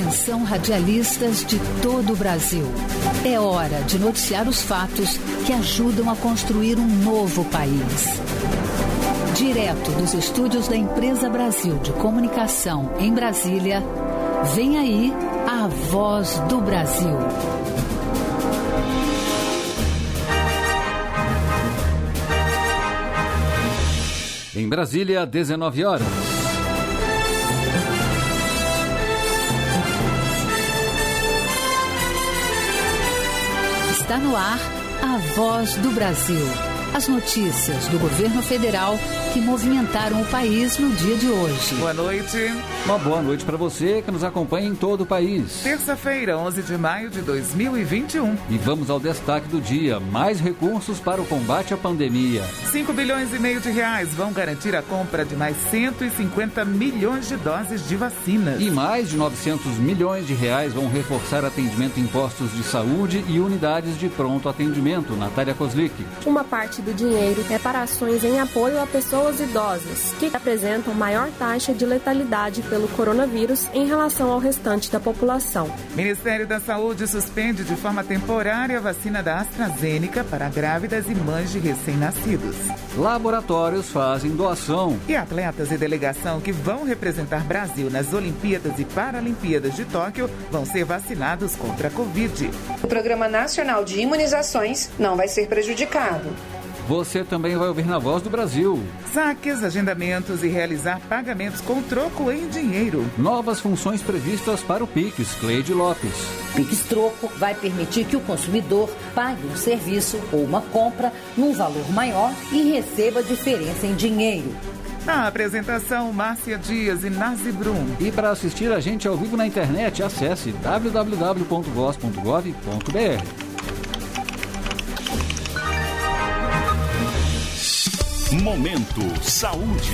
Atenção, radialistas de todo o Brasil. É hora de noticiar os fatos que ajudam a construir um novo país. Direto dos estúdios da Empresa Brasil de Comunicação em Brasília, vem aí a Voz do Brasil. Em Brasília, 19 horas. Está no ar a Voz do Brasil. As notícias do governo federal que movimentaram o país no dia de hoje. Boa noite. Uma boa noite para você que nos acompanha em todo o país. Terça-feira, 11 de maio de 2021. E vamos ao destaque do dia. Mais recursos para o combate à pandemia. 5 bilhões e meio de reais vão garantir a compra de mais 150 milhões de doses de vacinas. E mais de 900 milhões de reais vão reforçar atendimento em postos de saúde e unidades de pronto atendimento. Natália Kozlik. Uma parte do dinheiro é para ações em apoio a pessoas idosas, que apresentam maior taxa de letalidade pelo coronavírus em relação ao restante da população. Ministério da Saúde suspende de forma temporária a vacina da AstraZeneca para grávidas e mães de recém-nascidos. Laboratórios fazem doação. E atletas e delegação que vão representar Brasil nas Olimpíadas e Paralimpíadas de Tóquio vão ser vacinados contra a Covid. O Programa Nacional de Imunizações não vai ser prejudicado. Você também vai ouvir na Voz do Brasil. Saques, agendamentos e realizar pagamentos com troco em dinheiro. Novas funções previstas para o Pix, Cleide Lopes. Pix Troco vai permitir que o consumidor pague um serviço ou uma compra num valor maior e receba a diferença em dinheiro. Na apresentação, Márcia Dias e Nazi Brum. E para assistir a gente ao vivo na internet, acesse www.voz.gov.br. Momento Saúde.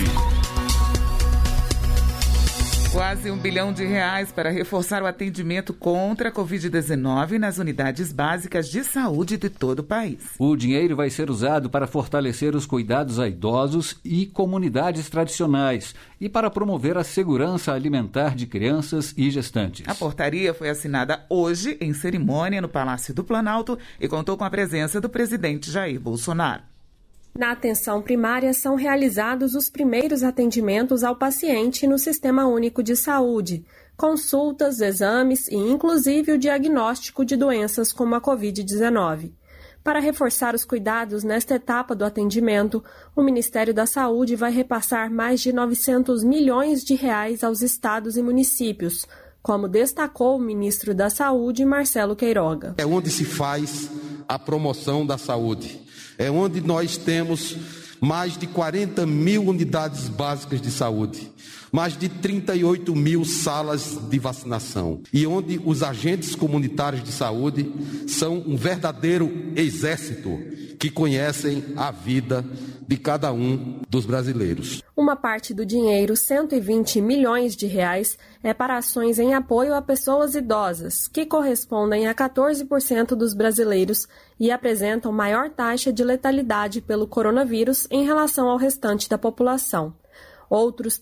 Quase R$1 bilhão para reforçar o atendimento contra a Covid-19 nas unidades básicas de saúde de todo o país. O dinheiro vai ser usado para fortalecer os cuidados a idosos e comunidades tradicionais e para promover a segurança alimentar de crianças e gestantes. A portaria foi assinada hoje em cerimônia no Palácio do Planalto e contou com a presença do presidente Jair Bolsonaro. Na atenção primária, são realizados os primeiros atendimentos ao paciente no Sistema Único de Saúde, consultas, exames e, inclusive, o diagnóstico de doenças como a Covid-19. Para reforçar os cuidados nesta etapa do atendimento, o Ministério da Saúde vai repassar mais de R$900 milhões aos estados e municípios, como destacou o ministro da Saúde, Marcelo Queiroga. É onde se faz a promoção da saúde. É onde nós temos mais de 40 mil unidades básicas de saúde, mais de 38 mil salas de vacinação e onde os agentes comunitários de saúde são um verdadeiro exército que conhecem a vida de cada um dos brasileiros. Uma parte do dinheiro, R$120 milhões, é para ações em apoio a pessoas idosas, que correspondem a 14% dos brasileiros e apresentam maior taxa de letalidade pelo coronavírus em relação ao restante da população. Outros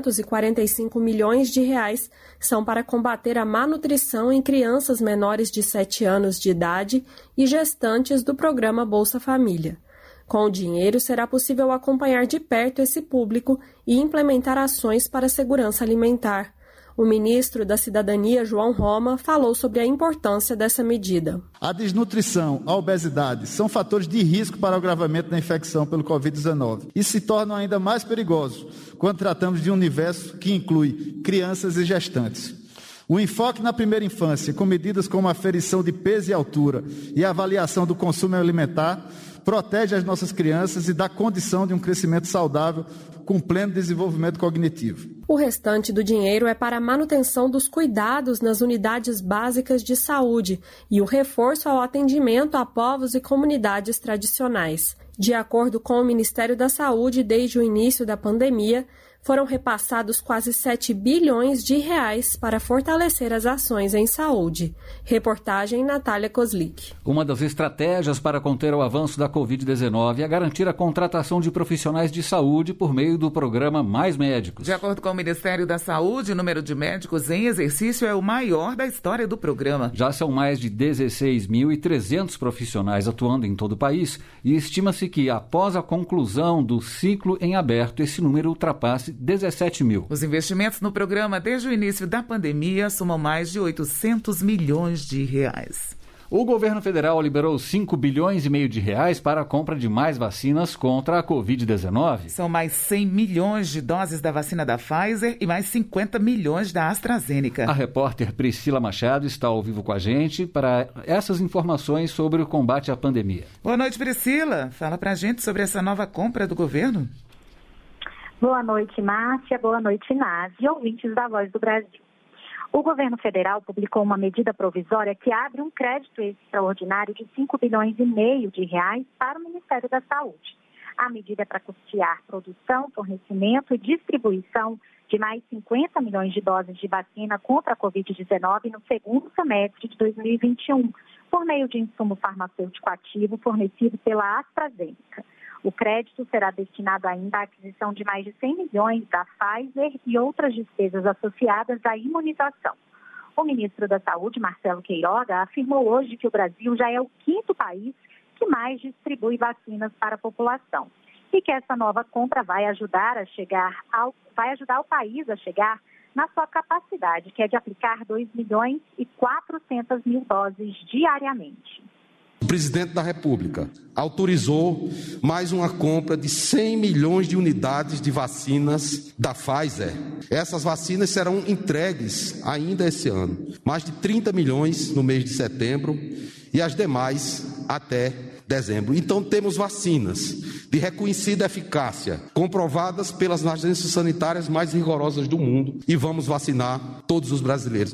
R$345 milhões são para combater a má nutrição em crianças menores de 7 anos de idade e gestantes do programa Bolsa Família. Com o dinheiro, será possível acompanhar de perto esse público e implementar ações para a segurança alimentar. O ministro da Cidadania, João Roma, falou sobre a importância dessa medida. A desnutrição, a obesidade são fatores de risco para o agravamento da infecção pelo Covid-19 e se tornam ainda mais perigosos quando tratamos de um universo que inclui crianças e gestantes. O enfoque na primeira infância, com medidas como a aferição de peso e altura e a avaliação do consumo alimentar, protege as nossas crianças e dá condição de um crescimento saudável com pleno desenvolvimento cognitivo. O restante do dinheiro é para a manutenção dos cuidados nas unidades básicas de saúde e o reforço ao atendimento a povos e comunidades tradicionais. De acordo com o Ministério da Saúde, desde o início da pandemia, foram repassados quase 7 bilhões de reais para fortalecer as ações em saúde. Reportagem Natália Kozlik. Uma das estratégias para conter o avanço da Covid-19 é garantir a contratação de profissionais de saúde por meio do programa Mais Médicos. De acordo com o Ministério da Saúde, o número de médicos em exercício é o maior da história do programa. Já são mais de 16.300 profissionais atuando em todo o país e estima-se que, após a conclusão do ciclo em aberto, esse número ultrapasse 17 mil. Os investimentos no programa desde o início da pandemia somam mais de 800 milhões de reais. O governo federal liberou 5 bilhões e meio de reais para a compra de mais vacinas contra a Covid-19. São mais 100 milhões de doses da vacina da Pfizer e mais 50 milhões da AstraZeneca. A repórter Priscila Machado está ao vivo com a gente para essas informações sobre o combate à pandemia. Boa noite, Priscila. Fala pra gente sobre essa nova compra do governo. Boa noite, Márcia. Boa noite, Nazi e ouvintes da Voz do Brasil. O governo federal publicou uma medida provisória que abre um crédito extraordinário de 5 bilhões e meio de reais para o Ministério da Saúde. A medida é para custear produção, fornecimento e distribuição de mais 50 milhões de doses de vacina contra a Covid-19 no segundo semestre de 2021, por meio de insumo farmacêutico ativo fornecido pela AstraZeneca. O crédito será destinado ainda à aquisição de mais de 100 milhões da Pfizer e outras despesas associadas à imunização. O ministro da Saúde, Marcelo Queiroga, afirmou hoje que o Brasil já é o 5º país que mais distribui vacinas para a população e que essa nova compra vai ajudar o país a chegar na sua capacidade, que é de aplicar 2.400.000 doses diariamente. O presidente da República autorizou mais uma compra de 100 milhões de unidades de vacinas da Pfizer. Essas vacinas serão entregues ainda esse ano. Mais de 30 milhões no mês de setembro e as demais até dezembro. Então temos vacinas de reconhecida eficácia, comprovadas pelas agências sanitárias mais rigorosas do mundo, e vamos vacinar todos os brasileiros.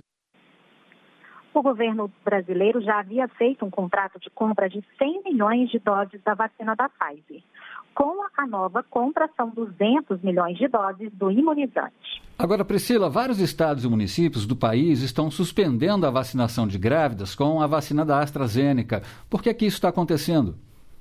O governo brasileiro já havia feito um contrato de compra de 100 milhões de doses da vacina da Pfizer. Com a nova compra, são 200 milhões de doses do imunizante. Agora, Priscila, vários estados e municípios do país estão suspendendo a vacinação de grávidas com a vacina da AstraZeneca. Por que isso está acontecendo?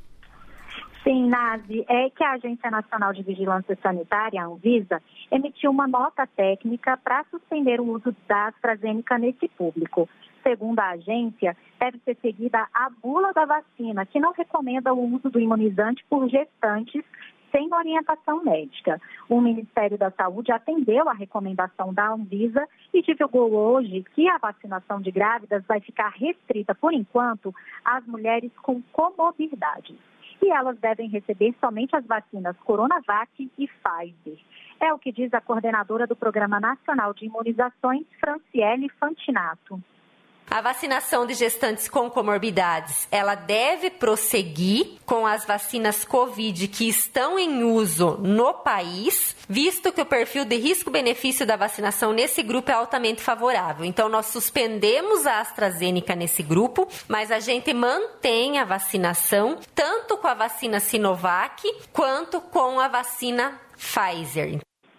Sim, Nazi, é que a Agência Nacional de Vigilância Sanitária, a Anvisa, emitiu uma nota técnica para suspender o uso da AstraZeneca nesse público. Segundo a agência, deve ser seguida a bula da vacina, que não recomenda o uso do imunizante por gestantes sem orientação médica. O Ministério da Saúde atendeu a recomendação da Anvisa e divulgou hoje que a vacinação de grávidas vai ficar restrita, por enquanto, às mulheres com comorbidades. E elas devem receber somente as vacinas Coronavac e Pfizer. É o que diz a coordenadora do Programa Nacional de Imunizações, Franciele Fantinato. A vacinação de gestantes com comorbidades, ela deve prosseguir com as vacinas Covid que estão em uso no país, visto que o perfil de risco-benefício da vacinação nesse grupo é altamente favorável. Então, nós suspendemos a AstraZeneca nesse grupo, mas a gente mantém a vacinação tanto com a vacina Sinovac quanto com a vacina Pfizer.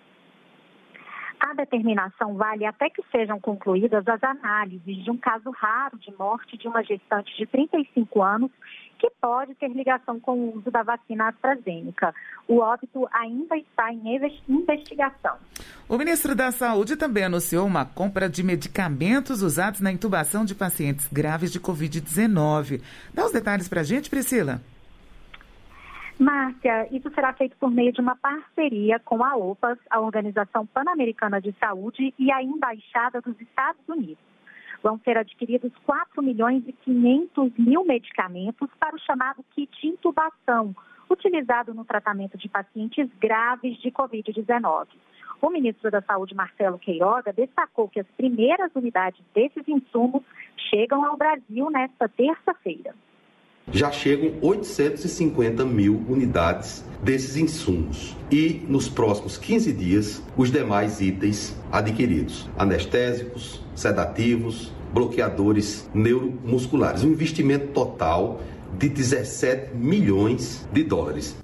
A determinação vale até que sejam concluídas as análises de um caso raro de morte de uma gestante de 35 anos que pode ter ligação com o uso da vacina AstraZeneca. O óbito ainda está em investigação. O ministro da Saúde também anunciou uma compra de medicamentos usados na intubação de pacientes graves de Covid-19. Dá os detalhes para a gente, Priscila. Márcia, isso será feito por meio de uma parceria com a OPAS, a Organização Pan-Americana de Saúde, e a Embaixada dos Estados Unidos. Vão ser adquiridos 4.500.000 medicamentos para o chamado kit de intubação, utilizado no tratamento de pacientes graves de Covid-19. O ministro da Saúde, Marcelo Queiroga, destacou que as primeiras unidades desses insumos chegam ao Brasil nesta terça-feira. Já chegam 850.000 unidades desses insumos e, nos próximos 15 dias, os demais itens adquiridos: anestésicos, sedativos, bloqueadores neuromusculares. Um investimento total de 17 milhões de dólares.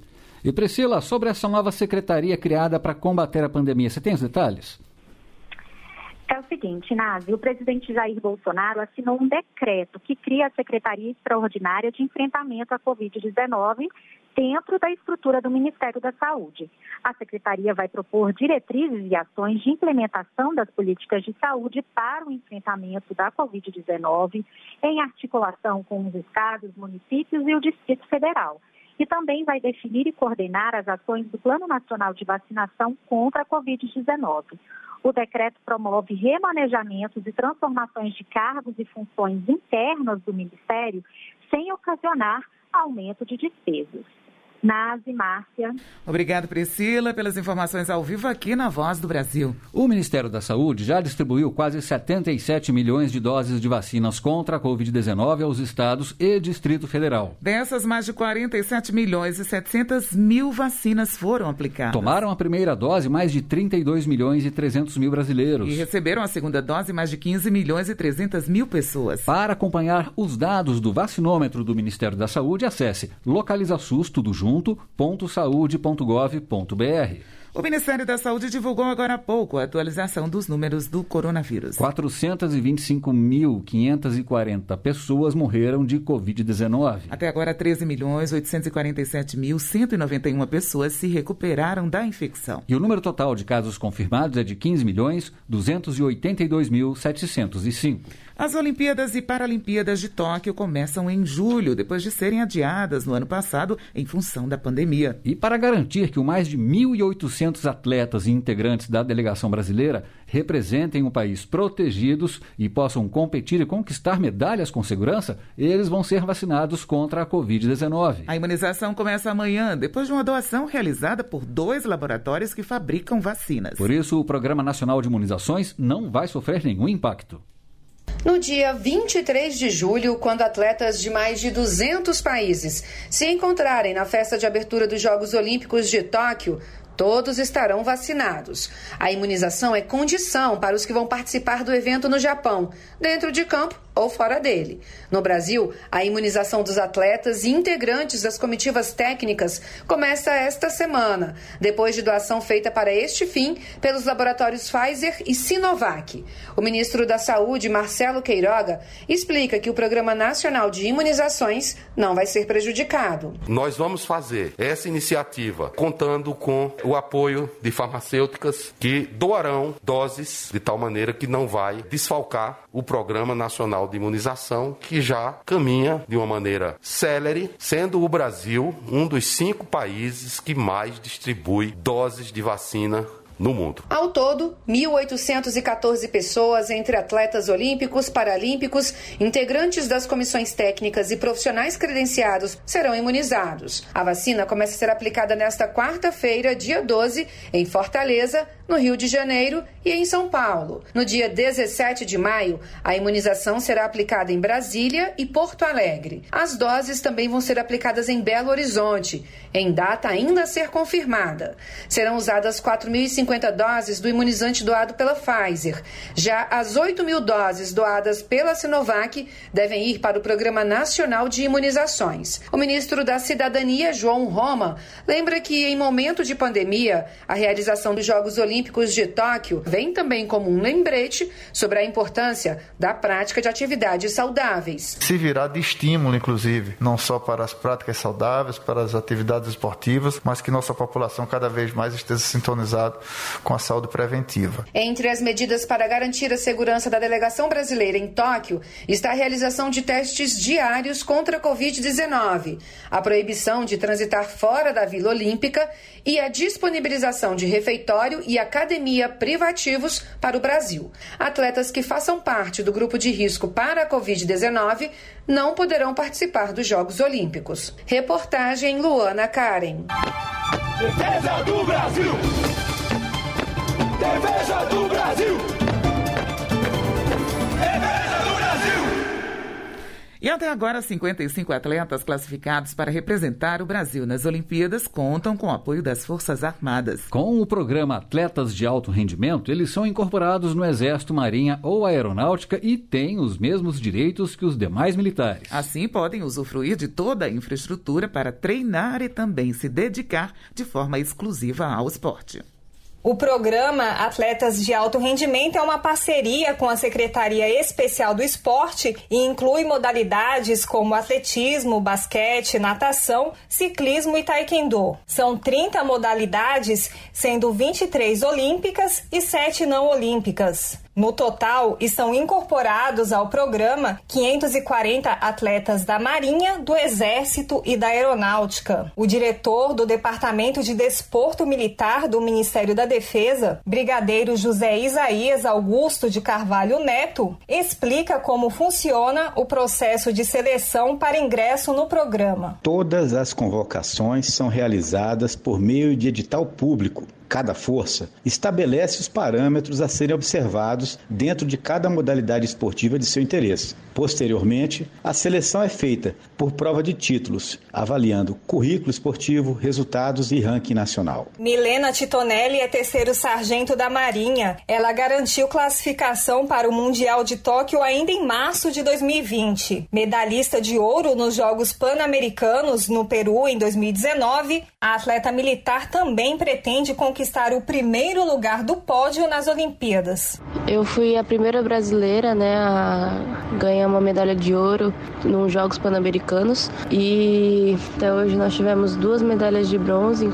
E Priscila, sobre essa nova secretaria criada para combater a pandemia, você tem os detalhes? É o seguinte, Nazi, o presidente Jair Bolsonaro assinou um decreto que cria a Secretaria Extraordinária de Enfrentamento à Covid-19 dentro da estrutura do Ministério da Saúde. A secretaria vai propor diretrizes e ações de implementação das políticas de saúde para o enfrentamento da Covid-19 em articulação com os estados, municípios e o Distrito Federal. E também vai definir e coordenar as ações do Plano Nacional de Vacinação contra a Covid-19. O decreto promove remanejamentos e transformações de cargos e funções internas do Ministério sem ocasionar aumento de despesas. Nazi, Márcia. Obrigado, Priscila, pelas informações ao vivo aqui na Voz do Brasil. O Ministério da Saúde já distribuiu quase 77 milhões de doses de vacinas contra a Covid-19 aos estados e Distrito Federal. Dessas, mais de 47 milhões e 700 mil vacinas foram aplicadas. Tomaram a primeira dose mais de 32 milhões e 300 mil brasileiros. E receberam a segunda dose mais de 15 milhões e 300 mil pessoas. Para acompanhar os dados do vacinômetro do Ministério da Saúde, acesse localizaSUS, tudo junto, .saude.gov.br. O Ministério da Saúde divulgou agora há pouco a atualização dos números do coronavírus. 425.540 pessoas morreram de Covid-19. Até agora, 13.847.191 pessoas se recuperaram da infecção. E o número total de casos confirmados é de 15.282.705. As Olimpíadas e Paralimpíadas de Tóquio começam em julho, depois de serem adiadas no ano passado em função da pandemia. E para garantir que o mais de 1.800 atletas e integrantes da delegação brasileira representem o país protegidos e possam competir e conquistar medalhas com segurança, eles vão ser vacinados contra a Covid-19. A imunização começa amanhã, depois de uma doação realizada por 2 laboratórios que fabricam vacinas. Por isso, o Programa Nacional de Imunizações não vai sofrer nenhum impacto. No dia 23 de julho, quando atletas de mais de 200 países se encontrarem na festa de abertura dos Jogos Olímpicos de Tóquio, todos estarão vacinados. A imunização é condição para os que vão participar do evento no Japão, dentro de campo ou fora dele. No Brasil, a imunização dos atletas e integrantes das comitivas técnicas começa esta semana, depois de doação feita para este fim pelos laboratórios Pfizer e Sinovac. O ministro da Saúde, Marcelo Queiroga, explica que o Programa Nacional de Imunizações não vai ser prejudicado. Nós vamos fazer essa iniciativa contando com o apoio de farmacêuticas que doarão doses de tal maneira que não vai desfalcar o Programa Nacional de Imunização, que já caminha de uma maneira célere, sendo o Brasil um dos 5 países que mais distribui doses de vacina no mundo. Ao todo, 1.814 pessoas, entre atletas olímpicos, paralímpicos, integrantes das comissões técnicas e profissionais credenciados, serão imunizados. A vacina começa a ser aplicada nesta quarta-feira, dia 12, em Fortaleza, no Rio de Janeiro e em São Paulo. No dia 17 de maio, a imunização será aplicada em Brasília e Porto Alegre. As doses também vão ser aplicadas em Belo Horizonte, em data ainda a ser confirmada. Serão usadas 4.050 doses do imunizante doado pela Pfizer. Já as 8.000 doses doadas pela Sinovac devem ir para o Programa Nacional de Imunizações. O ministro da Cidadania, João Roma, lembra que em momento de pandemia, a realização dos Jogos Olímpicos de Tóquio vem também como um lembrete sobre a importância da prática de atividades saudáveis. Se virá de estímulo, inclusive, não só para as práticas saudáveis, para as atividades esportivas, mas que nossa população cada vez mais esteja sintonizada com a saúde preventiva. Entre as medidas para garantir a segurança da delegação brasileira em Tóquio está a realização de testes diários contra a Covid-19, a proibição de transitar fora da Vila Olímpica e a disponibilização de refeitório e academia privativos para o Brasil. Atletas que façam parte do grupo de risco para a Covid-19 não poderão participar dos Jogos Olímpicos. Reportagem Luana Karen. Defesa do Brasil! Defesa do Brasil! Defesa do Brasil! E até agora, 55 atletas classificados para representar o Brasil nas Olimpíadas contam com o apoio das Forças Armadas. Com o programa Atletas de Alto Rendimento, eles são incorporados no Exército, Marinha ou Aeronáutica e têm os mesmos direitos que os demais militares. Assim, podem usufruir de toda a infraestrutura para treinar e também se dedicar de forma exclusiva ao esporte. O programa Atletas de Alto Rendimento é uma parceria com a Secretaria Especial do Esporte e inclui modalidades como atletismo, basquete, natação, ciclismo e taekwondo. São 30 modalidades, sendo 23 olímpicas e 7 não olímpicas. No total, estão incorporados ao programa 540 atletas da Marinha, do Exército e da Aeronáutica. O diretor do Departamento de Desporto Militar do Ministério da Defesa, Brigadeiro José Isaías Augusto de Carvalho Neto, explica como funciona o processo de seleção para ingresso no programa. Todas as convocações são realizadas por meio de edital público. Cada força estabelece os parâmetros a serem observados dentro de cada modalidade esportiva de seu interesse. Posteriormente, a seleção é feita por prova de títulos, avaliando currículo esportivo, resultados e ranking nacional. Milena Titonelli é terceiro sargento da Marinha. Ela garantiu classificação para o Mundial de Tóquio ainda em março de 2020. Medalhista de ouro nos Jogos Pan-Americanos no Peru em 2019, a atleta militar também pretende conquistar o primeiro lugar do pódio nas Olimpíadas. Eu fui a primeira brasileira, a ganhar uma medalha de ouro nos Jogos Pan-Americanos e até hoje nós tivemos 2 medalhas de bronze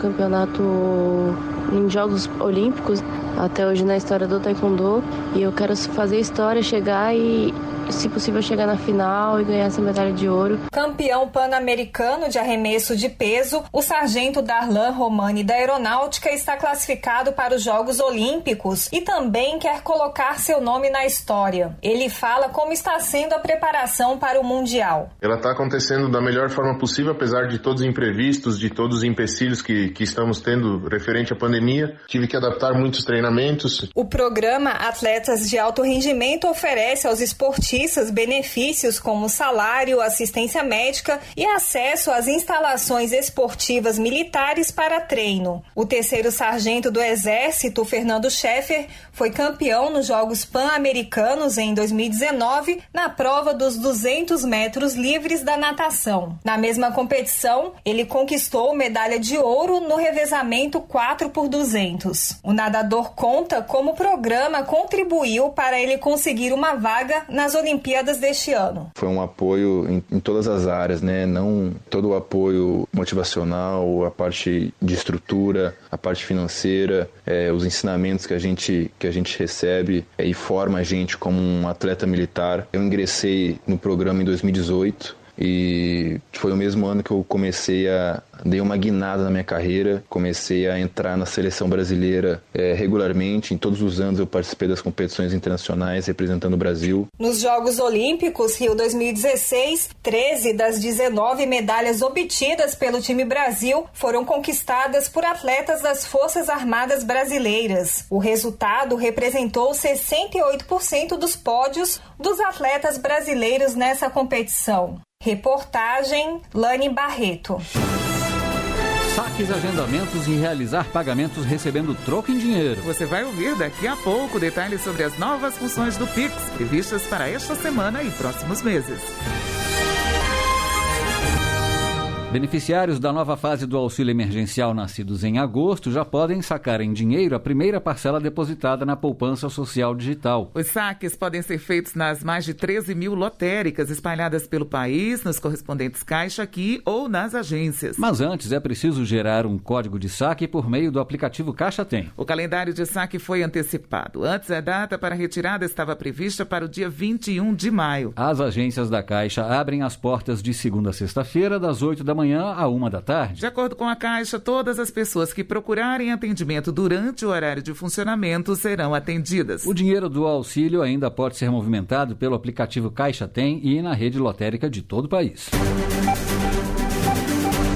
em Jogos Olímpicos, até hoje na história do taekwondo, e eu quero fazer história, chegar e, se possível, chegar na final e ganhar essa medalha de ouro. Campeão pan-americano de arremesso de peso, o sargento Darlan Romani da Aeronáutica está classificado para os Jogos Olímpicos e também quer colocar seu nome na história. Ele fala como está sendo a preparação para o Mundial. Ela está acontecendo da melhor forma possível, apesar de todos os imprevistos, de todos os empecilhos que estamos tendo referente à pandemia. Tive que adaptar muitos treinamentos. O programa Atletas de Alto Rendimento oferece aos esportistas benefícios como salário, assistência médica e acesso às instalações esportivas militares para treino. O terceiro sargento do Exército, Fernando Scheffer, foi campeão nos Jogos Pan-Americanos em 2019 na prova dos 200 metros livres da natação. Na mesma competição, ele conquistou medalha de ouro no revezamento 4x200. O nadador conta como o programa contribuiu para ele conseguir uma vaga nas Olimpíadas deste ano. Foi um apoio em todas as áreas, não todo o apoio motivacional, a parte de estrutura, a parte financeira, os ensinamentos que a gente recebe e forma a gente como um atleta militar. Eu ingressei no programa em 2018 e foi o mesmo ano que eu dei uma guinada na minha carreira, comecei a entrar na seleção brasileira regularmente. Em todos os anos eu participei das competições internacionais representando o Brasil. Nos Jogos Olímpicos Rio 2016, 13 das 19 medalhas obtidas pelo time Brasil foram conquistadas por atletas das Forças Armadas brasileiras. O resultado representou 68% dos pódios dos atletas brasileiros nessa competição. Reportagem Lani Barreto. Saques, agendamentos e realizar pagamentos recebendo troco em dinheiro. Você vai ouvir daqui a pouco detalhes sobre as novas funções do Pix previstas para esta semana e próximos meses. Beneficiários da nova fase do auxílio emergencial nascidos em agosto já podem sacar em dinheiro a primeira parcela depositada na poupança social digital. Os saques podem ser feitos nas mais de 13 mil lotéricas espalhadas pelo país, nos correspondentes Caixa Aqui ou nas agências. Mas antes é preciso gerar um código de saque por meio do aplicativo Caixa Tem. O calendário de saque foi antecipado. Antes, a data para a retirada estava prevista para o dia 21 de maio. As agências da Caixa abrem as portas de segunda a sexta-feira, das 8 da manhã à 1 da tarde. De acordo com a Caixa, todas as pessoas que procurarem atendimento durante o horário de funcionamento serão atendidas. O dinheiro do auxílio ainda pode ser movimentado pelo aplicativo Caixa Tem e na rede lotérica de todo o país.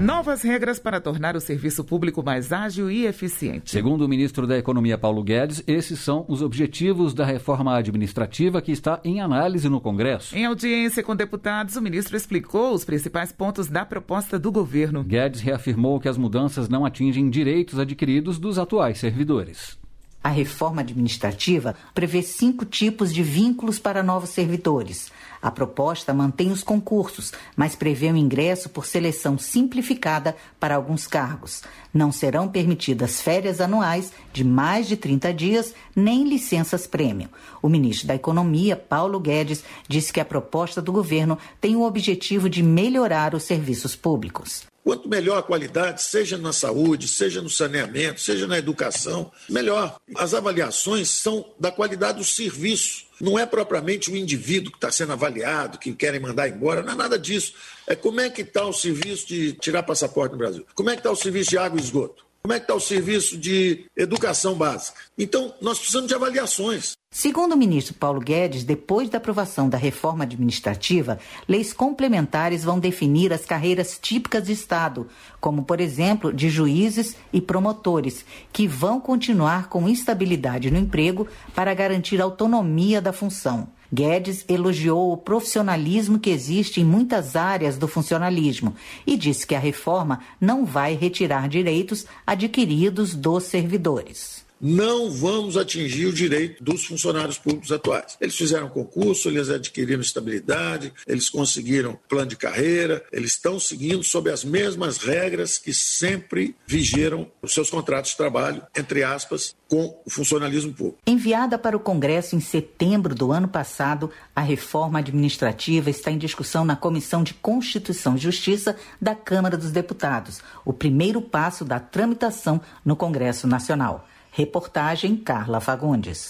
Novas regras para tornar o serviço público mais ágil e eficiente. Segundo o ministro da Economia, Paulo Guedes, esses são os objetivos da reforma administrativa que está em análise no Congresso. Em audiência com deputados, o ministro explicou os principais pontos da proposta do governo. Guedes reafirmou que as mudanças não atingem direitos adquiridos dos atuais servidores. A reforma administrativa prevê 5 tipos de vínculos para novos servidores. A proposta mantém os concursos, mas prevê o ingresso por seleção simplificada para alguns cargos. Não serão permitidas férias anuais de mais de 30 dias, nem licenças-prêmio. O ministro da Economia, Paulo Guedes, disse que a proposta do governo tem o objetivo de melhorar os serviços públicos. Quanto melhor a qualidade, seja na saúde, seja no saneamento, seja na educação, melhor. As avaliações são da qualidade do serviço. Não é propriamente o indivíduo que está sendo avaliado, que querem mandar embora, não é nada disso. É como é que está o serviço de tirar passaporte no Brasil, como é que está o serviço de água e esgoto, como é que está o serviço de educação básica. Então, nós precisamos de avaliações. Segundo o ministro Paulo Guedes, depois da aprovação da reforma administrativa, leis complementares vão definir as carreiras típicas de Estado, como, por exemplo, de juízes e promotores, que vão continuar com estabilidade no emprego para garantir a autonomia da função. Guedes elogiou o profissionalismo que existe em muitas áreas do funcionalismo e disse que a reforma não vai retirar direitos adquiridos dos servidores. Não vamos atingir o direito dos funcionários públicos atuais. Eles fizeram concurso, eles adquiriram estabilidade, eles conseguiram plano de carreira, eles estão seguindo sob as mesmas regras que sempre vigeram os seus contratos de trabalho, entre aspas, com o funcionalismo público. Enviada para o Congresso em setembro do ano passado, a reforma administrativa está em discussão na Comissão de Constituição e Justiça da Câmara dos Deputados, o primeiro passo da tramitação no Congresso Nacional. Reportagem Carla Fagundes.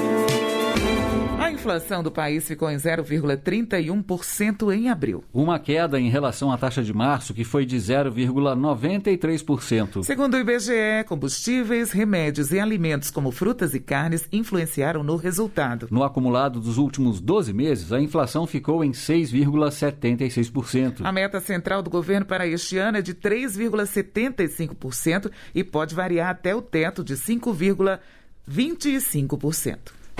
A inflação do país ficou em 0,31% em abril. Uma queda em relação à taxa de março, que foi de 0,93%. Segundo o IBGE, combustíveis, remédios e alimentos como frutas e carnes influenciaram no resultado. No acumulado dos últimos 12 meses, a inflação ficou em 6,76%. A meta central do governo para este ano é de 3,75% e pode variar até o teto de 5,25%.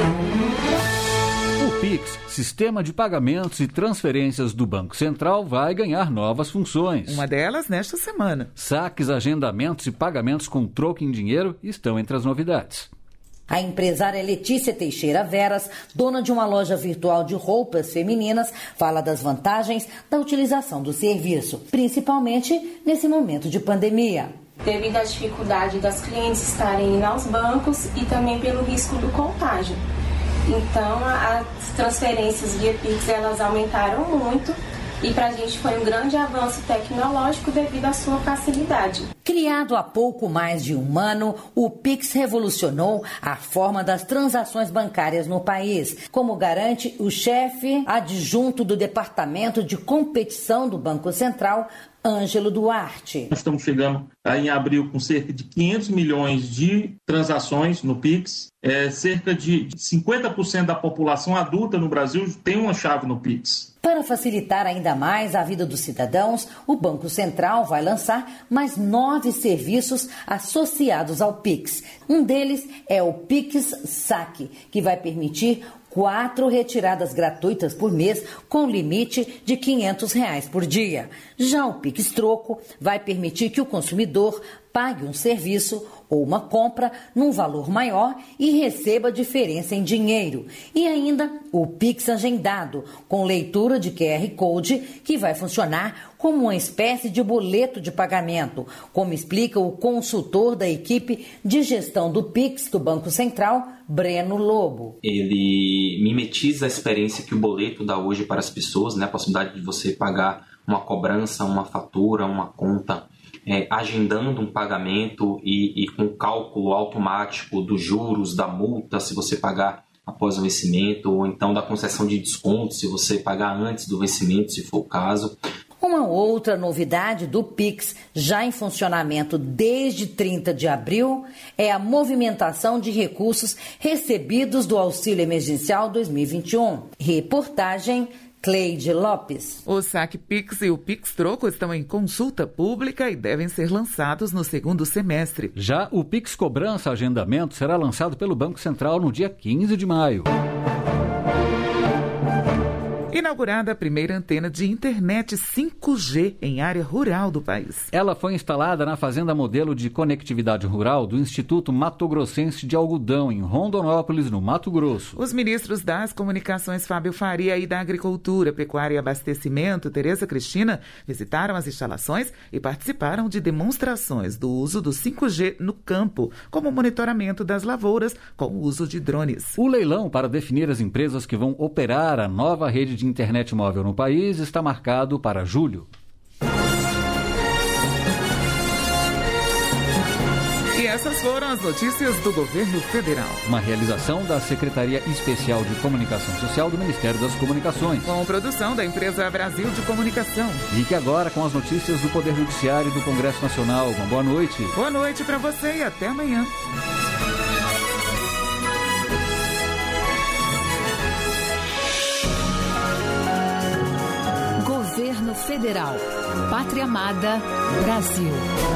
O PIX, Sistema de Pagamentos e Transferências do Banco Central, vai ganhar novas funções. Uma delas nesta semana. Saques, agendamentos e pagamentos com troco em dinheiro estão entre as novidades. A empresária Letícia Teixeira Veras, dona de uma loja virtual de roupas femininas, fala das vantagens da utilização do serviço, principalmente nesse momento de pandemia. Devido à dificuldade das clientes estarem indo aos bancos e também pelo risco do contágio. Então, as transferências via Pix, elas aumentaram muito e para a gente foi um grande avanço tecnológico devido à sua facilidade. Criado há pouco mais de um ano, o Pix revolucionou a forma das transações bancárias no país, como garante o chefe adjunto do Departamento de Competição do Banco Central, Ângelo Duarte. Nós estamos chegando em abril com cerca de 500 milhões de transações no Pix. Cerca de 50% da população adulta no Brasil tem uma chave no Pix. Para facilitar ainda mais a vida dos cidadãos, o Banco Central vai lançar mais 9 serviços associados ao Pix. Um deles é o Pix Saque, que vai permitir 4 retiradas gratuitas por mês, com limite de R$ 500 por dia. Já o Pix Troco vai permitir que o consumidor pague um serviço ou uma compra num valor maior e receba a diferença em dinheiro. E ainda o Pix Agendado, com leitura de QR Code, que vai funcionar como uma espécie de boleto de pagamento, como explica o consultor da equipe de gestão do Pix do Banco Central, Breno Lobo. Ele mimetiza a experiência que o boleto dá hoje para as pessoas, né? A possibilidade de você pagar uma cobrança, uma fatura, uma conta, agendando um pagamento e com cálculo automático dos juros, da multa, se você pagar após o vencimento, ou então da concessão de desconto, se você pagar antes do vencimento, se for o caso. Uma outra novidade do Pix, já em funcionamento desde 30 de abril, é a movimentação de recursos recebidos do Auxílio Emergencial 2021. Reportagem Cleide Lopes. O Saque Pix e o Pix Troco estão em consulta pública e devem ser lançados no segundo semestre. Já o Pix Cobrança Agendamento será lançado pelo Banco Central no dia 15 de maio. Inaugurada a primeira antena de internet 5G em área rural do país. Ela foi instalada na Fazenda Modelo de Conectividade Rural do Instituto Mato Grossense de Algodão, em Rondonópolis, no Mato Grosso. Os ministros das Comunicações, Fábio Faria, e da Agricultura, Pecuária e Abastecimento, Tereza Cristina, visitaram as instalações e participaram de demonstrações do uso do 5G no campo, como o monitoramento das lavouras com o uso de drones. O leilão para definir as empresas que vão operar a nova rede de internet móvel no país está marcado para julho. E essas foram as notícias do Governo Federal. Uma realização da Secretaria Especial de Comunicação Social do Ministério das Comunicações. Com produção da empresa Brasil de Comunicação. Fique agora com as notícias do Poder Judiciário e do Congresso Nacional. Uma boa noite. Boa noite para você e até amanhã. Governo Federal. Pátria Amada, Brasil.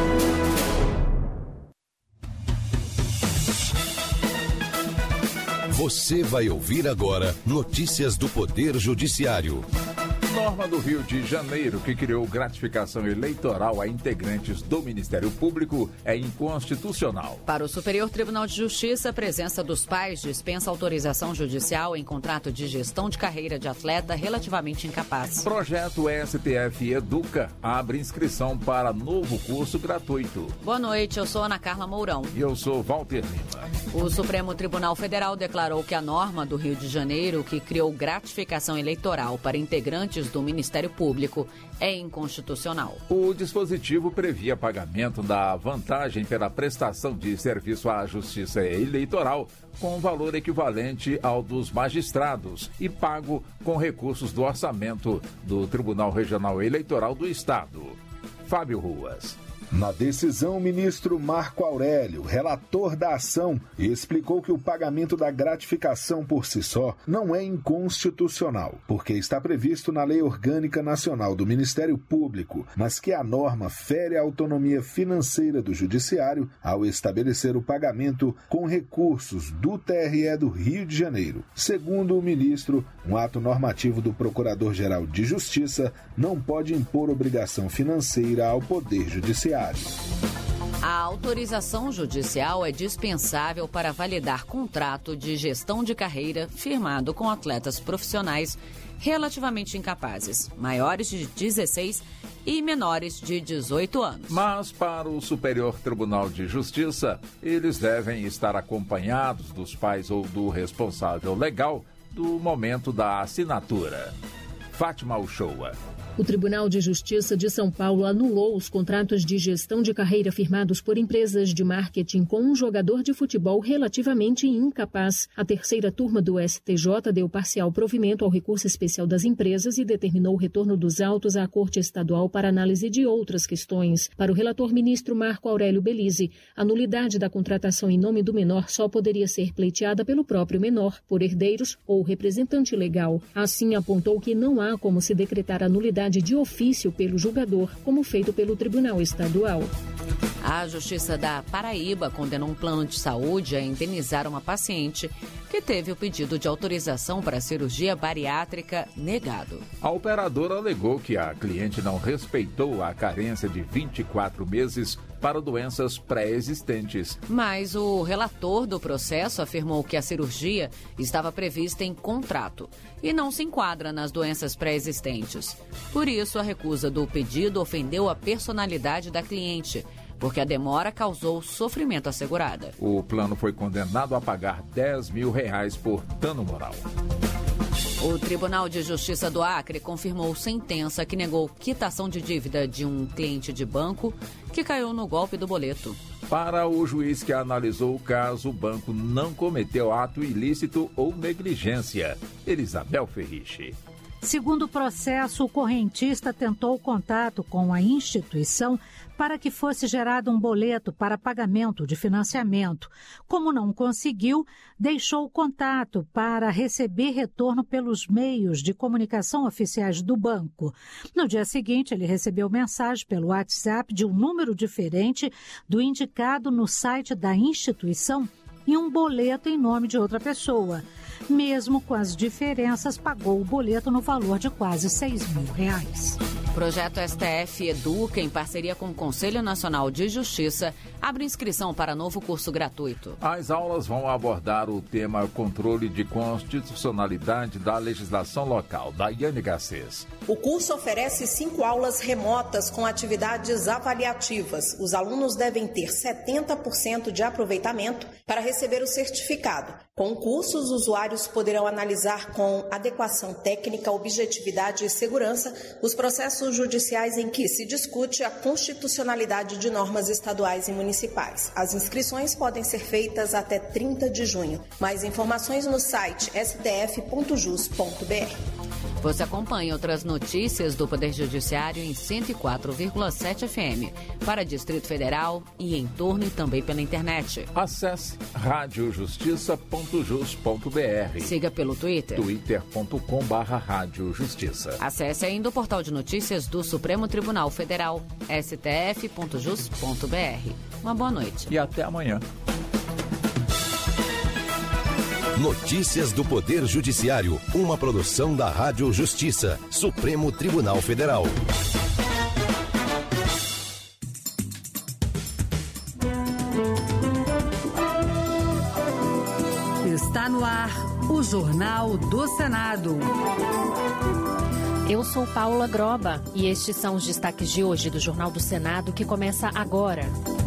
Você vai ouvir agora notícias do Poder Judiciário. Norma do Rio de Janeiro, que criou gratificação eleitoral a integrantes do Ministério Público, é inconstitucional. Para o Superior Tribunal de Justiça, a presença dos pais dispensa autorização judicial em contrato de gestão de carreira de atleta relativamente incapaz. Projeto STF Educa abre inscrição para novo curso gratuito. Boa noite, eu sou Ana Carla Mourão. E eu sou Walter Lima. O Supremo Tribunal Federal declarou que a norma do Rio de Janeiro, que criou gratificação eleitoral para integrantes do Ministério Público, é inconstitucional. O dispositivo previa pagamento da vantagem pela prestação de serviço à Justiça Eleitoral com valor equivalente ao dos magistrados e pago com recursos do orçamento do Tribunal Regional Eleitoral do Estado. Fábio Ruas. Na decisão, o ministro Marco Aurélio, relator da ação, explicou que o pagamento da gratificação por si só não é inconstitucional, porque está previsto na Lei Orgânica Nacional do Ministério Público, mas que a norma fere a autonomia financeira do Judiciário ao estabelecer o pagamento com recursos do TRE do Rio de Janeiro. Segundo o ministro, um ato normativo do Procurador-Geral de Justiça não pode impor obrigação financeira ao Poder Judiciário. A autorização judicial é dispensável para validar contrato de gestão de carreira firmado com atletas profissionais relativamente incapazes, maiores de 16 e menores de 18 anos. Mas para o Superior Tribunal de Justiça, eles devem estar acompanhados dos pais ou do responsável legal do momento da assinatura. Fátima Uchoa. O Tribunal de Justiça de São Paulo anulou os contratos de gestão de carreira firmados por empresas de marketing com um jogador de futebol relativamente incapaz. A terceira turma do STJ deu parcial provimento ao recurso especial das empresas e determinou o retorno dos autos à Corte Estadual para análise de outras questões. Para o relator ministro Marco Aurélio Belize, a nulidade da contratação em nome do menor só poderia ser pleiteada pelo próprio menor, por herdeiros ou representante legal. Assim, apontou que não há como se decretar a nulidade de ofício pelo julgador, como feito pelo Tribunal Estadual. A Justiça da Paraíba condenou um plano de saúde a indenizar uma paciente que teve o pedido de autorização para cirurgia bariátrica negado. A operadora alegou que a cliente não respeitou a carência de 24 meses para doenças pré-existentes. Mas o relator do processo afirmou que a cirurgia estava prevista em contrato e não se enquadra nas doenças pré-existentes. Por isso, a recusa do pedido ofendeu a personalidade da cliente, porque a demora causou sofrimento assegurada. O plano foi condenado a pagar R$10 mil por dano moral. O Tribunal de Justiça do Acre confirmou sentença que negou quitação de dívida de um cliente de banco que caiu no golpe do boleto. Para o juiz que analisou o caso, o banco não cometeu ato ilícito ou negligência. Elisabel Ferriche. Segundo o processo, o correntista tentou contato com a instituição para que fosse gerado um boleto para pagamento de financiamento. Como não conseguiu, deixou o contato para receber retorno pelos meios de comunicação oficiais do banco. No dia seguinte, ele recebeu mensagem pelo WhatsApp de um número diferente do indicado no site da instituição e um boleto em nome de outra pessoa. Mesmo com as diferenças, pagou o boleto no valor de quase R$6.000. O projeto STF Educa, em parceria com o Conselho Nacional de Justiça, abre inscrição para novo curso gratuito. As aulas vão abordar o tema controle de constitucionalidade da legislação local. Daiane Garcês. O curso oferece 5 aulas remotas com atividades avaliativas. Os alunos devem ter 70% de aproveitamento para receber o certificado. Com o curso, os usuários poderão analisar com adequação técnica, objetividade e segurança os processos judiciais em que se discute a constitucionalidade de normas estaduais e municipais. As inscrições podem ser feitas até 30 de junho. Mais informações no site stf.jus.br. Você acompanha outras notícias do Poder Judiciário em 104,7 FM. Para Distrito Federal e em torno e também pela internet. Acesse radiojustiça.jus.br. Siga pelo Twitter. twitter.com/radiojustiça. Acesse ainda o portal de notícias do Supremo Tribunal Federal, stf.jus.br. Uma boa noite. E até amanhã. Notícias do Poder Judiciário, uma produção da Rádio Justiça, Supremo Tribunal Federal. Está no ar o Jornal do Senado. Eu sou Paula Groba e estes são os destaques de hoje do Jornal do Senado, que começa agora.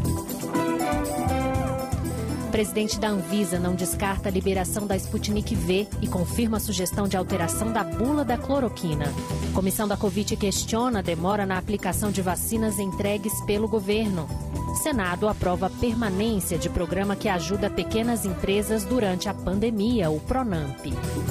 O presidente da Anvisa não descarta a liberação da Sputnik V e confirma a sugestão de alteração da bula da cloroquina. A Comissão da Covid questiona a demora na aplicação de vacinas entregues pelo governo. Senado aprova a permanência de programa que ajuda pequenas empresas durante a pandemia, o Pronamp.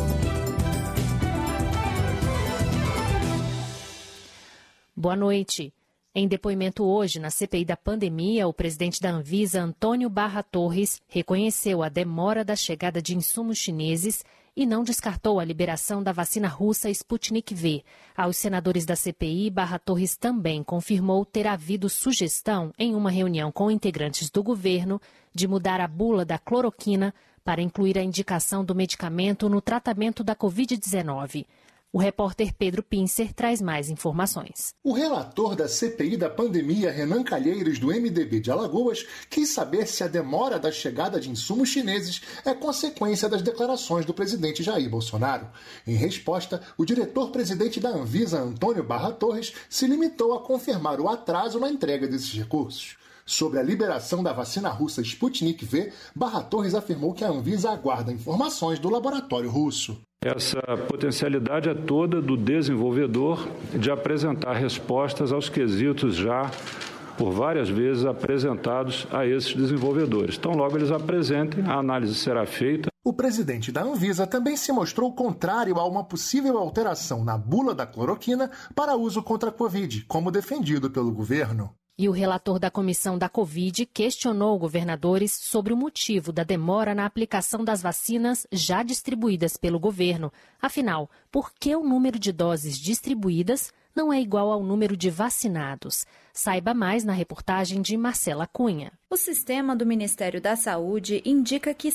Boa noite. Em depoimento hoje na CPI da pandemia, o presidente da Anvisa, Antônio Barra Torres, reconheceu a demora da chegada de insumos chineses e não descartou a liberação da vacina russa Sputnik V. Aos senadores da CPI, Barra Torres também confirmou ter havido sugestão, em uma reunião com integrantes do governo, de mudar a bula da cloroquina para incluir a indicação do medicamento no tratamento da Covid-19. O repórter Pedro Pincer traz mais informações. O relator da CPI da pandemia, Renan Calheiros, do MDB de Alagoas, quis saber se a demora da chegada de insumos chineses é consequência das declarações do presidente Jair Bolsonaro. Em resposta, o diretor-presidente da Anvisa, Antônio Barra Torres, se limitou a confirmar o atraso na entrega desses recursos. Sobre a liberação da vacina russa Sputnik V, Barra Torres afirmou que a Anvisa aguarda informações do laboratório russo. Essa potencialidade é toda do desenvolvedor de apresentar respostas aos quesitos já por várias vezes apresentados a esses desenvolvedores. Então, logo eles apresentem, a análise será feita. O presidente da Anvisa também se mostrou contrário a uma possível alteração na bula da cloroquina para uso contra a Covid, como defendido pelo governo. E o relator da comissão da Covid questionou governadores sobre o motivo da demora na aplicação das vacinas já distribuídas pelo governo. Afinal, por que o número de doses distribuídas não é igual ao número de vacinados? Saiba mais na reportagem de Marcela Cunha. O sistema do Ministério da Saúde indica que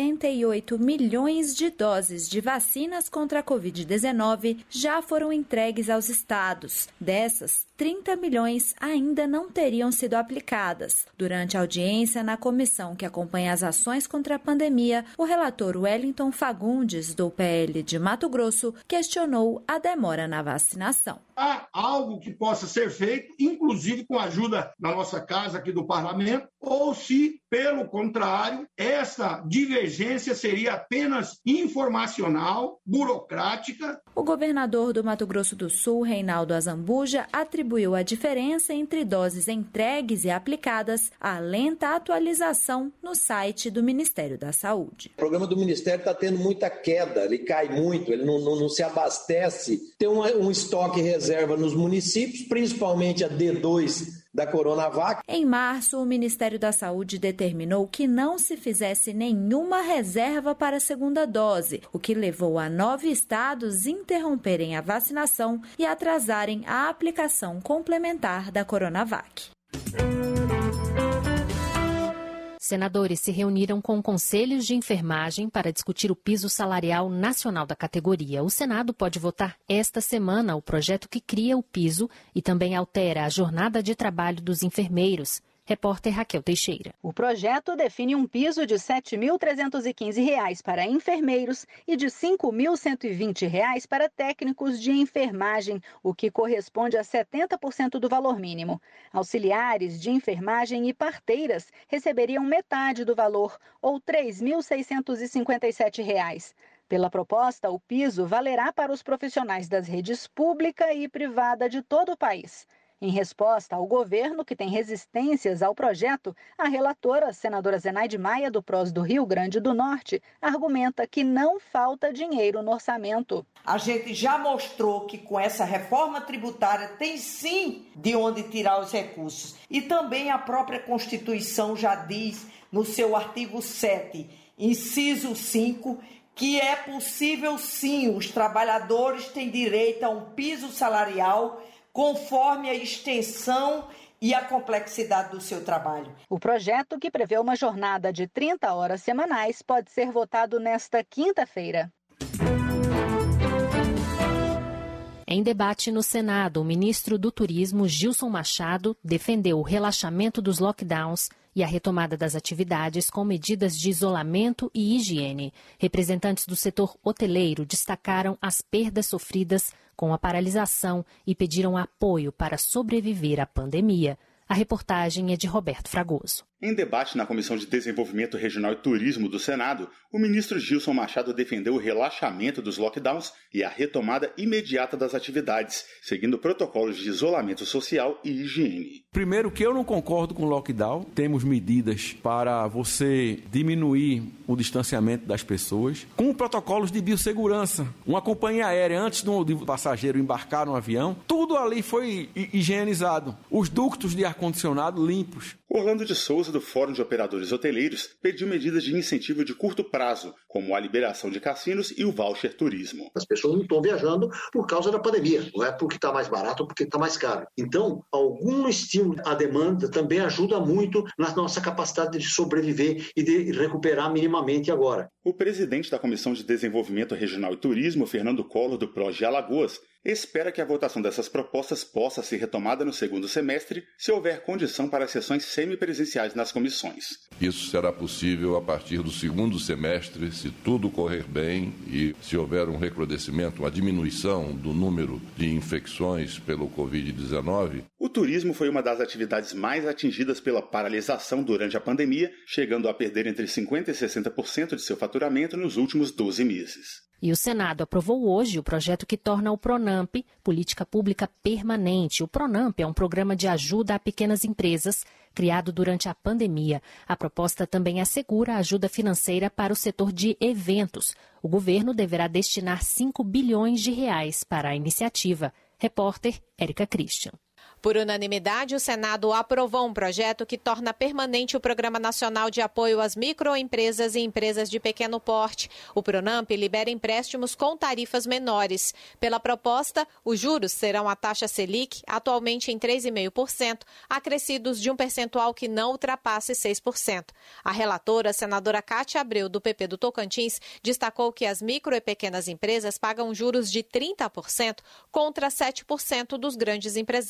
78 milhões de doses de vacinas contra a Covid-19 já foram entregues aos estados. Dessas, 30 milhões ainda não teriam sido aplicadas. Durante a audiência na comissão que acompanha as ações contra a pandemia, o relator Wellington Fagundes, do PL de Mato Grosso, questionou a demora na vacinação. há algo que possa ser feito, inclusive com a ajuda da nossa casa aqui do Parlamento, ou se, pelo contrário, essa divergência seria apenas informacional, burocrática. O governador do Mato Grosso do Sul, Reinaldo Azambuja, atribuiu a diferença entre doses entregues e aplicadas à lenta atualização no site do Ministério da Saúde. O programa do Ministério está tendo muita queda, ele cai muito, ele não se abastece. Tem um estoque reserva nos municípios, principalmente a D2 da Coronavac. Em março, o Ministério da Saúde determinou que não se fizesse nenhuma reserva para a segunda dose, o que levou a 9 estados interromperem a vacinação e atrasarem a aplicação complementar da Coronavac. Senadores se reuniram com conselhos de enfermagem para discutir o piso salarial nacional da categoria. O Senado pode votar esta semana o projeto que cria o piso e também altera a jornada de trabalho dos enfermeiros. Repórter Raquel Teixeira. O projeto define um piso de R$ 7.315 para enfermeiros e de R$ 5.120 para técnicos de enfermagem, o que corresponde a 70% do valor mínimo. Auxiliares de enfermagem e parteiras receberiam metade do valor, ou R$ 3.657. Pela proposta, o piso valerá para os profissionais das redes pública e privada de todo o país. Em resposta ao governo, que tem resistências ao projeto, a relatora, senadora Zenaide Maia, do PROS do Rio Grande do Norte, argumenta que não falta dinheiro no orçamento. A gente já mostrou que com essa reforma tributária tem sim de onde tirar os recursos. E também a própria Constituição já diz, no seu artigo 7, inciso 5, que é possível sim, os trabalhadores têm direito a um piso salarial conforme a extensão e a complexidade do seu trabalho. O projeto, que prevê uma jornada de 30 horas semanais, pode ser votado nesta quinta-feira. Em debate no Senado, o ministro do Turismo, Gilson Machado, defendeu o relaxamento dos lockdowns e a retomada das atividades com medidas de isolamento e higiene. Representantes do setor hoteleiro destacaram as perdas sofridas com a paralisação e pediram apoio para sobreviver à pandemia. A reportagem é de Roberto Fragoso. Em debate na Comissão de Desenvolvimento Regional e Turismo do Senado, o ministro Gilson Machado defendeu o relaxamento dos lockdowns e a retomada imediata das atividades, seguindo protocolos de isolamento social e higiene. Primeiro, que eu não concordo com o lockdown. Temos medidas para você diminuir o distanciamento das pessoas, com protocolos de biossegurança. Uma companhia aérea, antes do passageiro embarcar no avião, tudo ali foi higienizado. Os ductos de ar-condicionado limpos. Orlando de Souza, do Fórum de Operadores Hoteleiros, pediu medidas de incentivo de curto prazo, como a liberação de cassinos e o voucher turismo. As pessoas não estão viajando por causa da pandemia, não é porque está mais barato ou porque está mais caro. Então, algum estímulo à demanda também ajuda muito na nossa capacidade de sobreviver e de recuperar minimamente agora. O presidente da Comissão de Desenvolvimento Regional e Turismo, Fernando Collor, do PROS de Alagoas, espera que a votação dessas propostas possa ser retomada no segundo semestre, se houver condição para sessões semipresenciais nas comissões. Isso será possível a partir do segundo semestre, se tudo correr bem e se houver um recrudescimento, uma diminuição do número de infecções pelo Covid-19. O turismo foi uma das atividades mais atingidas pela paralisação durante a pandemia, chegando a perder entre 50% e 60% de seu faturamento nos últimos 12 meses. E o Senado aprovou hoje o projeto que torna o PRONAMP política pública permanente. O PRONAMP é um programa de ajuda a pequenas empresas criado durante a pandemia. A proposta também assegura ajuda financeira para o setor de eventos. O governo deverá destinar R$ 5 bilhões para a iniciativa. Repórter Érica Christian. Por unanimidade, o Senado aprovou um projeto que torna permanente o Programa Nacional de Apoio às Microempresas e Empresas de Pequeno Porte. O PRONAMP libera empréstimos com tarifas menores. Pela proposta, os juros serão a taxa Selic, atualmente em 3,5%, acrescidos de um percentual que não ultrapasse 6%. A relatora, a senadora Cátia Abreu, do PP do Tocantins, destacou que as micro e pequenas empresas pagam juros de 30% contra 7% dos grandes empresários.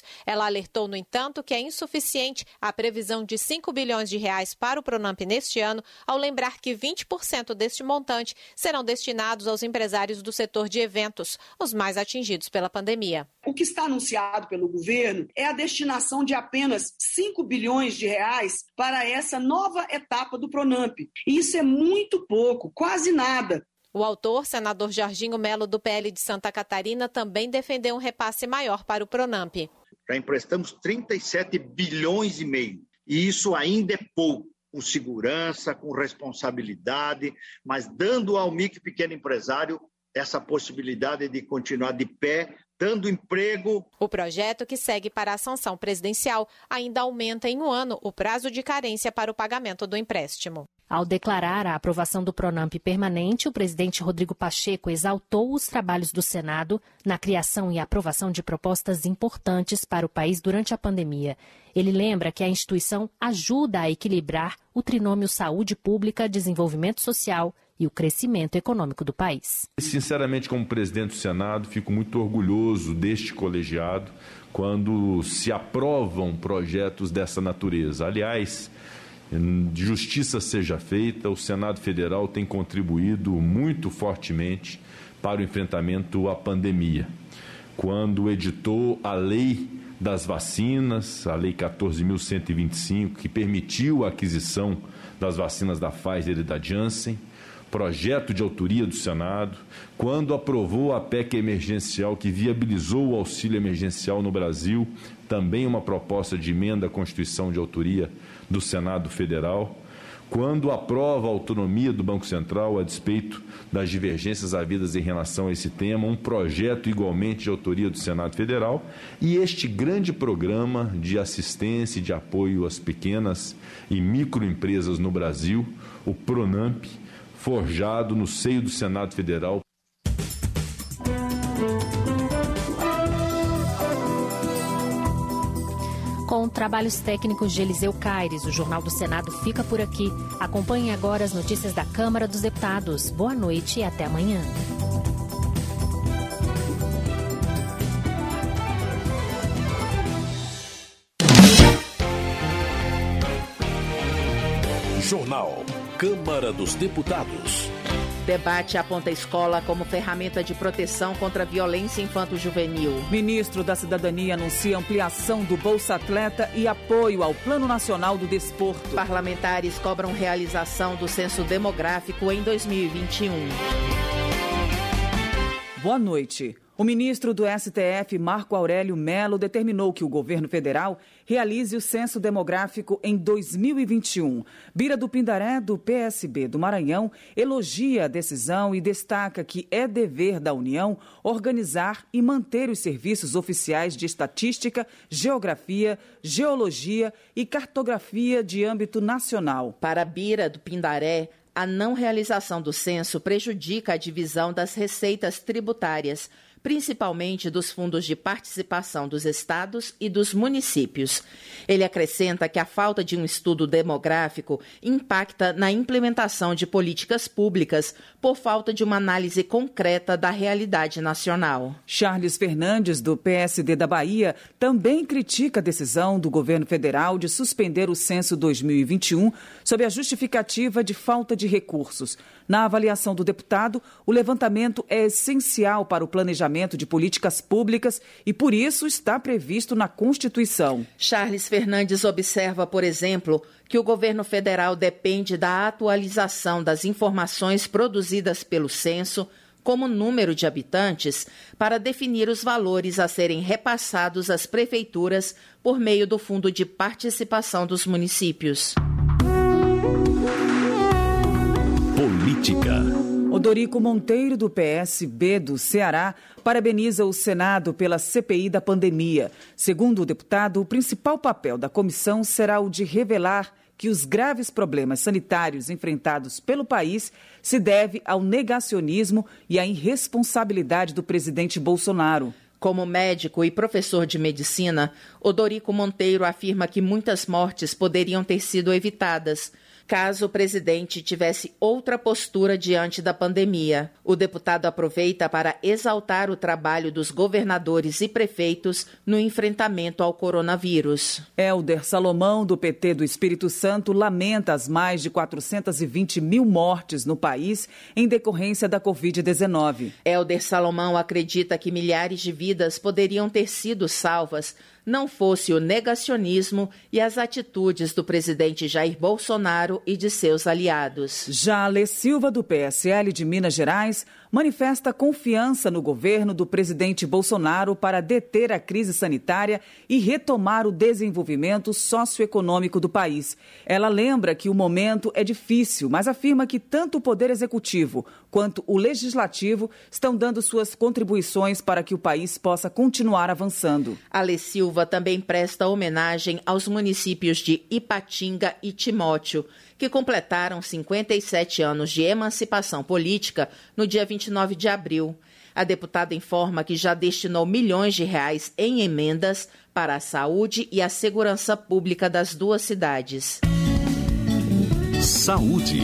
Ela alertou, no entanto, que é insuficiente a previsão de 5 bilhões de reais para o Pronamp neste ano, ao lembrar que 20% deste montante serão destinados aos empresários do setor de eventos, os mais atingidos pela pandemia. O que está anunciado pelo governo é a destinação de apenas 5 bilhões de reais para essa nova etapa do Pronamp. E isso é muito pouco, quase nada. O autor, senador Jorginho Melo, do PL de Santa Catarina, também defendeu um repasse maior para o Pronamp. Já emprestamos 37 bilhões e meio. E isso ainda é pouco, com segurança, com responsabilidade, mas dando ao micro e pequeno empresário essa possibilidade de continuar de pé, dando emprego. O projeto, que segue para a sanção presidencial, ainda aumenta em um ano o prazo de carência para o pagamento do empréstimo. Ao declarar a aprovação do Pronamp permanente, o presidente Rodrigo Pacheco exaltou os trabalhos do Senado na criação e aprovação de propostas importantes para o país durante a pandemia. Ele lembra que a instituição ajuda a equilibrar o trinômio saúde pública, desenvolvimento social e o crescimento econômico do país. Sinceramente, como presidente do Senado, fico muito orgulhoso deste colegiado quando se aprovam projetos dessa natureza. Aliás, justiça seja feita, o Senado Federal tem contribuído muito fortemente para o enfrentamento à pandemia. Quando editou a lei das vacinas, a Lei 14.125, que permitiu a aquisição das vacinas da Pfizer e da Janssen, projeto de autoria do Senado, quando aprovou a PEC emergencial que viabilizou o auxílio emergencial no Brasil, também uma proposta de emenda à Constituição de autoria do Senado Federal, quando aprova a autonomia do Banco Central a despeito das divergências havidas em relação a esse tema, um projeto igualmente de autoria do Senado Federal, e este grande programa de assistência e de apoio às pequenas e microempresas no Brasil, o Pronamp, forjado no seio do Senado Federal. Com trabalhos técnicos de Eliseu Caires, o Jornal do Senado fica por aqui. Acompanhe agora as notícias da Câmara dos Deputados. Boa noite e até amanhã. Jornal Câmara dos Deputados. Debate aponta a escola como ferramenta de proteção contra a violência infanto-juvenil. Ministro da Cidadania anuncia ampliação do Bolsa Atleta e apoio ao Plano Nacional do Desporto. Parlamentares cobram realização do censo demográfico em 2021. Boa noite. O ministro do STF, Marco Aurélio Mello, determinou que o governo federal realize o censo demográfico em 2021. Bira do Pindaré, do PSB do Maranhão, elogia a decisão e destaca que é dever da União organizar e manter os serviços oficiais de estatística, geografia, geologia e cartografia de âmbito nacional. Para Bira do Pindaré, a não realização do censo prejudica a divisão das receitas tributárias, principalmente dos fundos de participação dos estados e dos municípios. Ele acrescenta que a falta de um estudo demográfico impacta na implementação de políticas públicas por falta de uma análise concreta da realidade nacional. Charles Fernandes, do PSD da Bahia, também critica a decisão do governo federal de suspender o censo 2021 sob a justificativa de falta de recursos. Na avaliação do deputado, o levantamento é essencial para o planejamento de políticas públicas e, por isso, está previsto na Constituição. Charles Fernandes observa, por exemplo, que o governo federal depende da atualização das informações produzidas pelo censo, como número de habitantes, para definir os valores a serem repassados às prefeituras por meio do Fundo de Participação dos Municípios. Política. Odorico Monteiro, do PSB do Ceará, parabeniza o Senado pela CPI da pandemia. Segundo o deputado, o principal papel da comissão será o de revelar que os graves problemas sanitários enfrentados pelo país se devem ao negacionismo e à irresponsabilidade do presidente Bolsonaro. Como médico e professor de medicina, Odorico Monteiro afirma que muitas mortes poderiam ter sido evitadas. caso o presidente tivesse outra postura diante da pandemia. O deputado aproveita para exaltar o trabalho dos governadores e prefeitos no enfrentamento ao coronavírus. Hélder Salomão, do PT do Espírito Santo, lamenta as mais de 420 mil mortes no país em decorrência da Covid-19. Hélder Salomão acredita que milhares de vidas poderiam ter sido salvas não fosse o negacionismo e as atitudes do presidente Jair Bolsonaro e de seus aliados. Já Alê Silva, do PSL de Minas Gerais, manifesta confiança no governo do presidente Bolsonaro para deter a crise sanitária e retomar o desenvolvimento socioeconômico do país. Ela lembra que o momento é difícil, mas afirma que tanto o Poder Executivo quanto o Legislativo estão dando suas contribuições para que o país possa continuar avançando. Alê Silva também presta homenagem aos municípios de Ipatinga e Timóteo, que completaram 57 anos de emancipação política no dia 29 de abril. A deputada informa que já destinou milhões de reais em emendas para a saúde e a segurança pública das duas cidades. Saúde.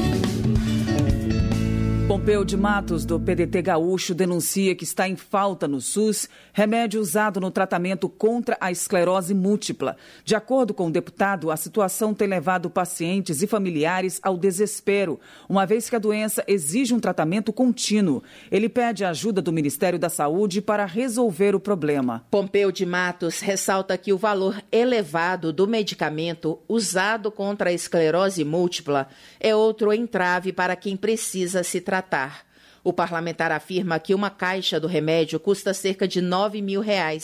Pompeu de Matos, do PDT Gaúcho, denuncia que está em falta no SUS remédio usado no tratamento contra a esclerose múltipla. De acordo com o deputado, a situação tem levado pacientes e familiares ao desespero, uma vez que a doença exige um tratamento contínuo. Ele pede a ajuda do Ministério da Saúde para resolver o problema. Pompeu de Matos ressalta que o valor elevado do medicamento usado contra a esclerose múltipla é outro entrave para quem precisa se tratar. O parlamentar afirma que uma caixa do remédio custa cerca de R$9 mil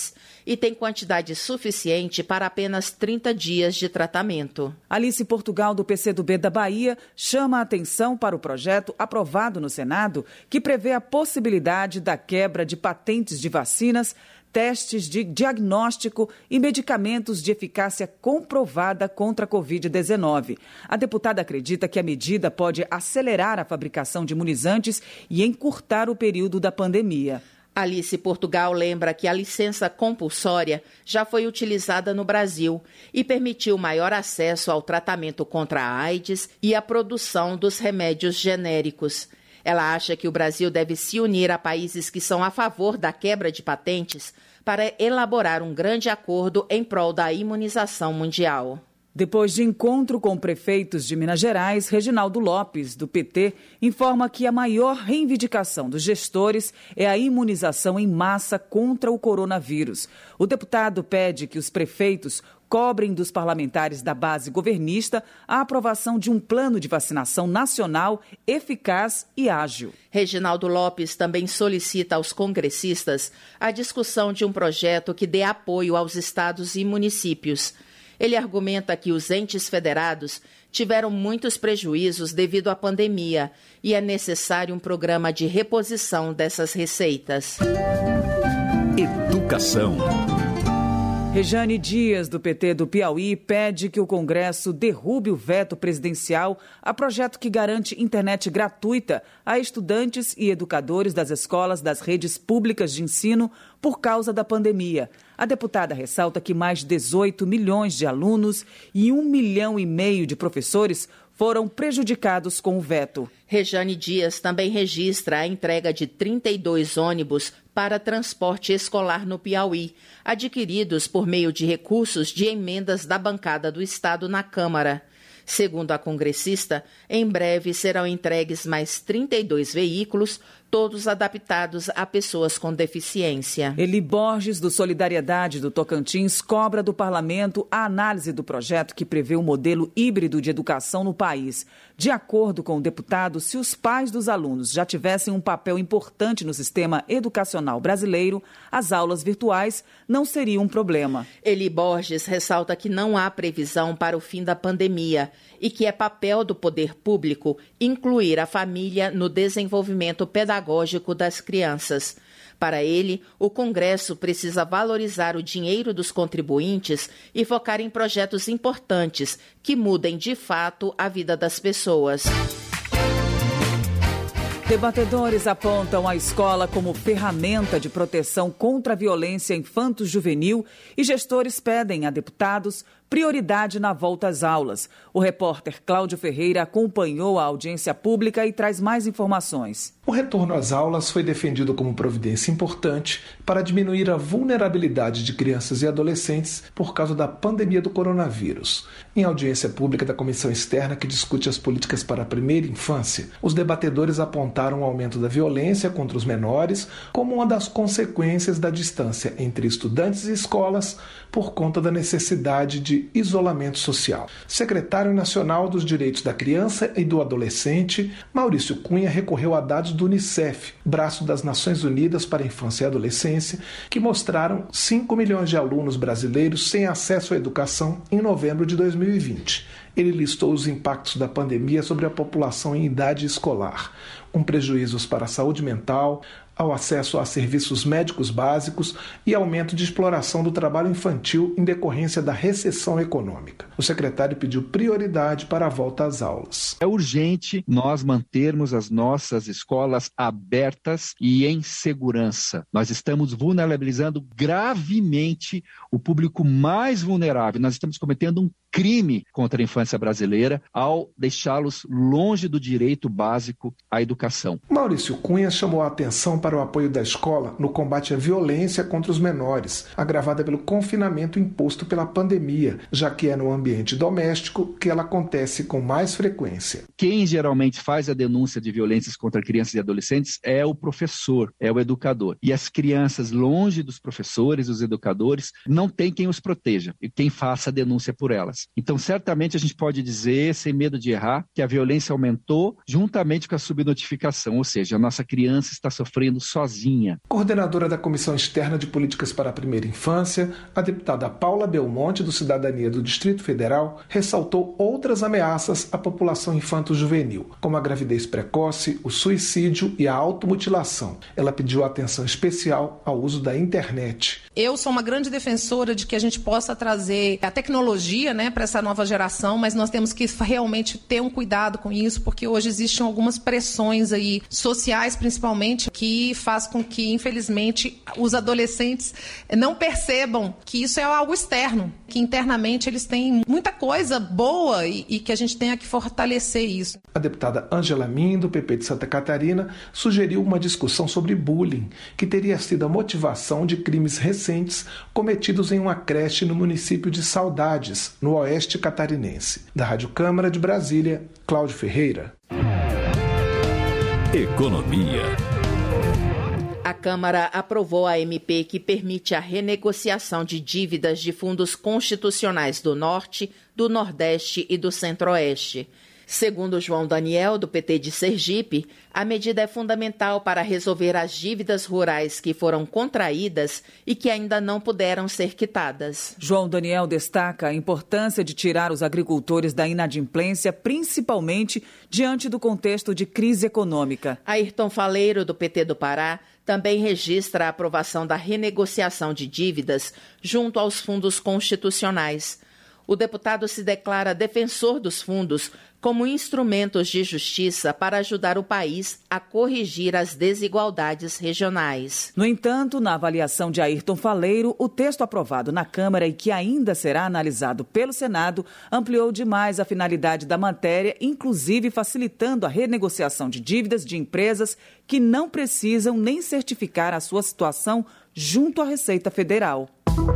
e tem quantidade suficiente para apenas 30 dias de tratamento. Alice Portugal, do PCdoB da Bahia, chama a atenção para o projeto aprovado no Senado que prevê a possibilidade da quebra de patentes de vacinas, testes de diagnóstico e medicamentos de eficácia comprovada contra a Covid-19. A deputada acredita que a medida pode acelerar a fabricação de imunizantes e encurtar o período da pandemia. Alice Portugal lembra que a licença compulsória já foi utilizada no Brasil e permitiu maior acesso ao tratamento contra a AIDS e a produção dos remédios genéricos. Ela acha que o Brasil deve se unir a países que são a favor da quebra de patentes para elaborar um grande acordo em prol da imunização mundial. Depois de encontro com prefeitos de Minas Gerais, Reginaldo Lopes, do PT, informa que a maior reivindicação dos gestores é a imunização em massa contra o coronavírus. O deputado pede que os prefeitos cobrem dos parlamentares da base governista a aprovação de um plano de vacinação nacional eficaz e ágil. Reginaldo Lopes também solicita aos congressistas a discussão de um projeto que dê apoio aos estados e municípios. Ele argumenta que os entes federados tiveram muitos prejuízos devido à pandemia e é necessário um programa de reposição dessas receitas. Educação. Rejane Dias, do PT do Piauí, pede que o Congresso derrube o veto presidencial a projeto que garante internet gratuita a estudantes e educadores das escolas das redes públicas de ensino por causa da pandemia. A deputada ressalta que mais de 18 milhões de alunos e 1,5 milhão de professores foram prejudicados com o veto. Rejane Dias também registra a entrega de 32 ônibus para transporte escolar no Piauí, adquiridos por meio de recursos de emendas da bancada do Estado na Câmara. Segundo a congressista, em breve serão entregues mais 32 veículos, todos adaptados a pessoas com deficiência. Eli Borges, do Solidariedade do Tocantins, cobra do parlamento a análise do projeto que prevê um modelo híbrido de educação no país. De acordo com o deputado, se os pais dos alunos já tivessem um papel importante no sistema educacional brasileiro, as aulas virtuais não seriam um problema. Eli Borges ressalta que não há previsão para o fim da pandemia e que é papel do poder público incluir a família no desenvolvimento pedagógico das crianças. Para ele, o Congresso precisa valorizar o dinheiro dos contribuintes e focar em projetos importantes que mudem de fato a vida das pessoas. Debatedores apontam a escola como ferramenta de proteção contra a violência infanto-juvenil e gestores pedem a deputados prioridade na volta às aulas. O repórter Cláudio Ferreira acompanhou a audiência pública e traz mais informações. O retorno às aulas foi defendido como providência importante para diminuir a vulnerabilidade de crianças e adolescentes por causa da pandemia do coronavírus. Em audiência pública da Comissão Externa que discute as políticas para a primeira infância, os debatedores apontaram o aumento da violência contra os menores como uma das consequências da distância entre estudantes e escolas por conta da necessidade de isolamento social. Secretário Nacional dos Direitos da Criança e do Adolescente, Maurício Cunha, recorreu a dados do Unicef, braço das Nações Unidas para a Infância e Adolescência, que mostraram 5 milhões de alunos brasileiros sem acesso à educação em novembro de 2020. Ele listou os impactos da pandemia sobre a população em idade escolar, com prejuízos para a saúde mental, ao acesso a serviços médicos básicos e aumento de exploração do trabalho infantil em decorrência da recessão econômica. O secretário pediu prioridade para a volta às aulas. É urgente nós mantermos as nossas escolas abertas e em segurança. Nós estamos vulnerabilizando gravemente o público mais vulnerável. Nós estamos cometendo um crime contra a infância brasileira ao deixá-los longe do direito básico à educação. Maurício Cunha chamou a atenção para o apoio da escola no combate à violência contra os menores, agravada pelo confinamento imposto pela pandemia, já que é no ambiente doméstico que ela acontece com mais frequência. Quem geralmente faz a denúncia de violências contra crianças e adolescentes é o professor, é o educador. E as crianças, longe dos professores, dos educadores, não tem quem os proteja e quem faça a denúncia por elas. Então, certamente a gente pode dizer, sem medo de errar, que a violência aumentou juntamente com a subnotificação, ou seja, a nossa criança está sofrendo sozinha. Coordenadora da Comissão Externa de Políticas para a Primeira Infância, a deputada Paula Belmonte, do Cidadania do Distrito Federal, ressaltou outras ameaças à população infanto-juvenil, como a gravidez precoce, o suicídio e a automutilação. Ela pediu atenção especial ao uso da internet. Eu sou uma grande defensora de que a gente possa trazer a tecnologia, para essa nova geração, mas nós temos que realmente ter um cuidado com isso, porque hoje existem algumas pressões aí, sociais principalmente, que faz com que, infelizmente, os adolescentes não percebam que isso é algo externo, que internamente eles têm muita coisa boa e que a gente tenha que fortalecer isso. A deputada Ângela Min, do PP de Santa Catarina, sugeriu uma discussão sobre bullying, que teria sido a motivação de crimes recentes cometidos em uma creche no município de Saudades, no oeste catarinense. Da Rádio Câmara de Brasília, Cláudio Ferreira. Economia. A Câmara aprovou a MP que permite a renegociação de dívidas de fundos constitucionais do Norte, do Nordeste e do Centro-Oeste. Segundo João Daniel, do PT de Sergipe, a medida é fundamental para resolver as dívidas rurais que foram contraídas e que ainda não puderam ser quitadas. João Daniel destaca a importância de tirar os agricultores da inadimplência, principalmente diante do contexto de crise econômica. Ayrton Faleiro, do PT do Pará, também registra a aprovação da renegociação de dívidas junto aos fundos constitucionais. O deputado se declara defensor dos fundos como instrumentos de justiça para ajudar o país a corrigir as desigualdades regionais. No entanto, na avaliação de Ayrton Faleiro, o texto aprovado na Câmara e que ainda será analisado pelo Senado ampliou demais a finalidade da matéria, inclusive facilitando a renegociação de dívidas de empresas que não precisam nem certificar a sua situação junto à Receita Federal.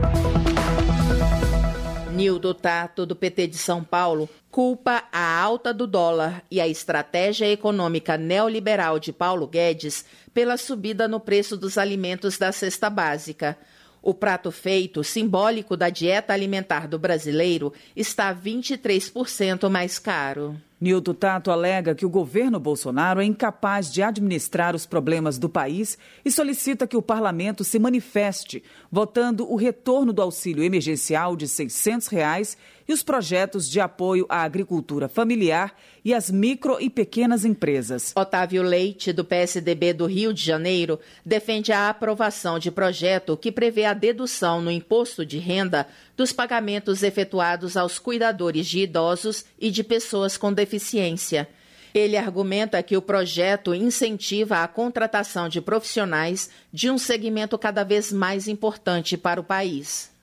Nildo Tato, do PT de São Paulo, culpa a alta do dólar e a estratégia econômica neoliberal de Paulo Guedes pela subida no preço dos alimentos da cesta básica. O prato feito, simbólico da dieta alimentar do brasileiro, está 23% mais caro. Nildo Tato alega que o governo Bolsonaro é incapaz de administrar os problemas do país e solicita que o parlamento se manifeste, votando o retorno do auxílio emergencial de R$ 600 e os projetos de apoio à agricultura familiar e às micro e pequenas empresas. Otávio Leite, do PSDB do Rio de Janeiro, defende a aprovação de projeto que prevê a dedução no imposto de renda dos pagamentos efetuados aos cuidadores de idosos e de pessoas com deficiência. Ele argumenta que o projeto incentiva a contratação de profissionais de um segmento cada vez mais importante para o país.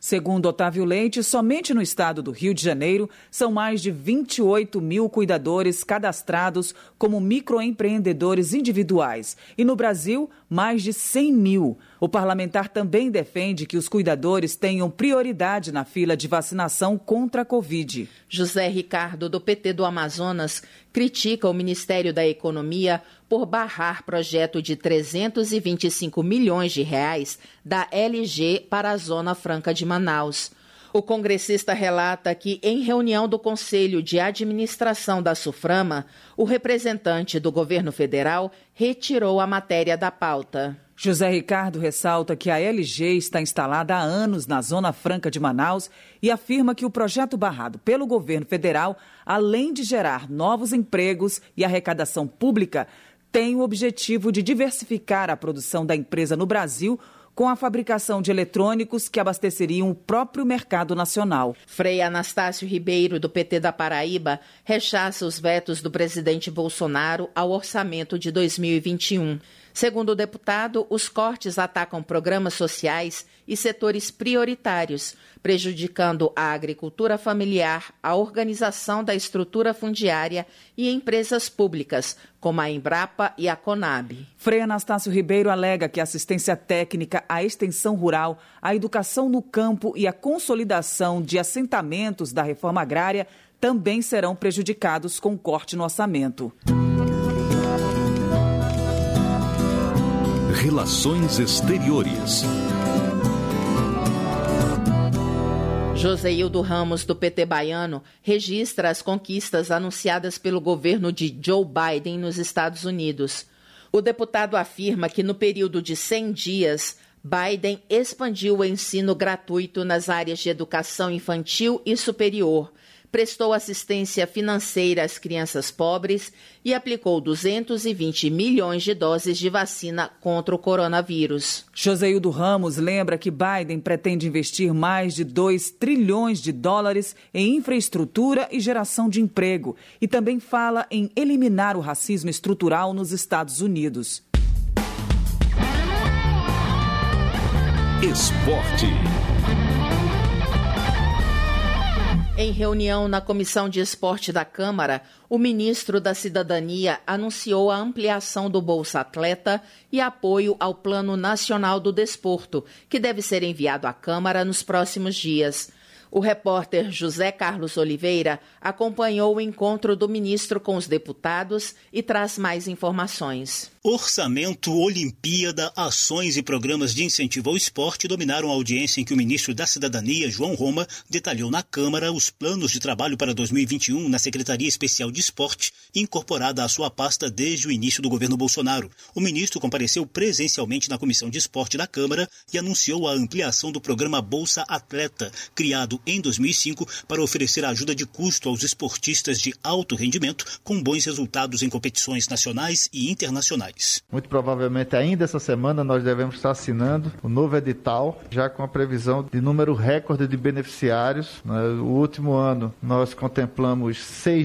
Segundo Otávio Leite, somente no estado do Rio de Janeiro são mais de 28 mil cuidadores cadastrados como microempreendedores individuais e no Brasil, mais de 100 mil. O parlamentar também defende que os cuidadores tenham prioridade na fila de vacinação contra a Covid. José Ricardo, do PT do Amazonas, critica o Ministério da Economia por barrar projeto de 325 milhões de reais da LG para a Zona Franca de Manaus. O congressista relata que, em reunião do Conselho de Administração da SUFRAMA, o representante do governo federal retirou a matéria da pauta. José Ricardo ressalta que a LG está instalada há anos na Zona Franca de Manaus e afirma que o projeto barrado pelo governo federal, além de gerar novos empregos e arrecadação pública, tem o objetivo de diversificar a produção da empresa no Brasil com a fabricação de eletrônicos que abasteceriam o próprio mercado nacional. Frei Anastácio Ribeiro, do PT da Paraíba, rechaça os vetos do presidente Bolsonaro ao orçamento de 2021. Segundo o deputado, os cortes atacam programas sociais e setores prioritários, prejudicando a agricultura familiar, a organização da estrutura fundiária e empresas públicas, como a Embrapa e a Conab. Frei Anastácio Ribeiro alega que a assistência técnica, a extensão rural, a educação no campo e a consolidação de assentamentos da reforma agrária também serão prejudicados com corte no orçamento. Relações Exteriores. Joseildo Ramos, do PT baiano, registra as conquistas anunciadas pelo governo de Joe Biden nos Estados Unidos. O deputado afirma que no período de 100 dias, Biden expandiu o ensino gratuito nas áreas de educação infantil e superior, prestou assistência financeira às crianças pobres e aplicou 220 milhões de doses de vacina contra o coronavírus. Joseildo Ramos lembra que Biden pretende investir mais de 2 trilhões de dólares em infraestrutura e geração de emprego e também fala em eliminar o racismo estrutural nos Estados Unidos. Esporte. Em reunião na Comissão de Esporte da Câmara, o ministro da Cidadania anunciou a ampliação do Bolsa Atleta e apoio ao Plano Nacional do Desporto, que deve ser enviado à Câmara nos próximos dias. O repórter José Carlos Oliveira acompanhou o encontro do ministro com os deputados e traz mais informações. Orçamento, Olimpíada, ações e programas de incentivo ao esporte dominaram a audiência em que o ministro da Cidadania, João Roma, detalhou na Câmara os planos de trabalho para 2021 na Secretaria Especial de Esporte, incorporada à sua pasta desde o início do governo Bolsonaro. O ministro compareceu presencialmente na Comissão de Esporte da Câmara e anunciou a ampliação do programa Bolsa Atleta, criado em 2005 para oferecer ajuda de custo aos esportistas de alto rendimento com bons resultados em competições nacionais e internacionais. Muito provavelmente ainda essa semana nós devemos estar assinando o novo edital, já com a previsão de número recorde de beneficiários. No último ano nós contemplamos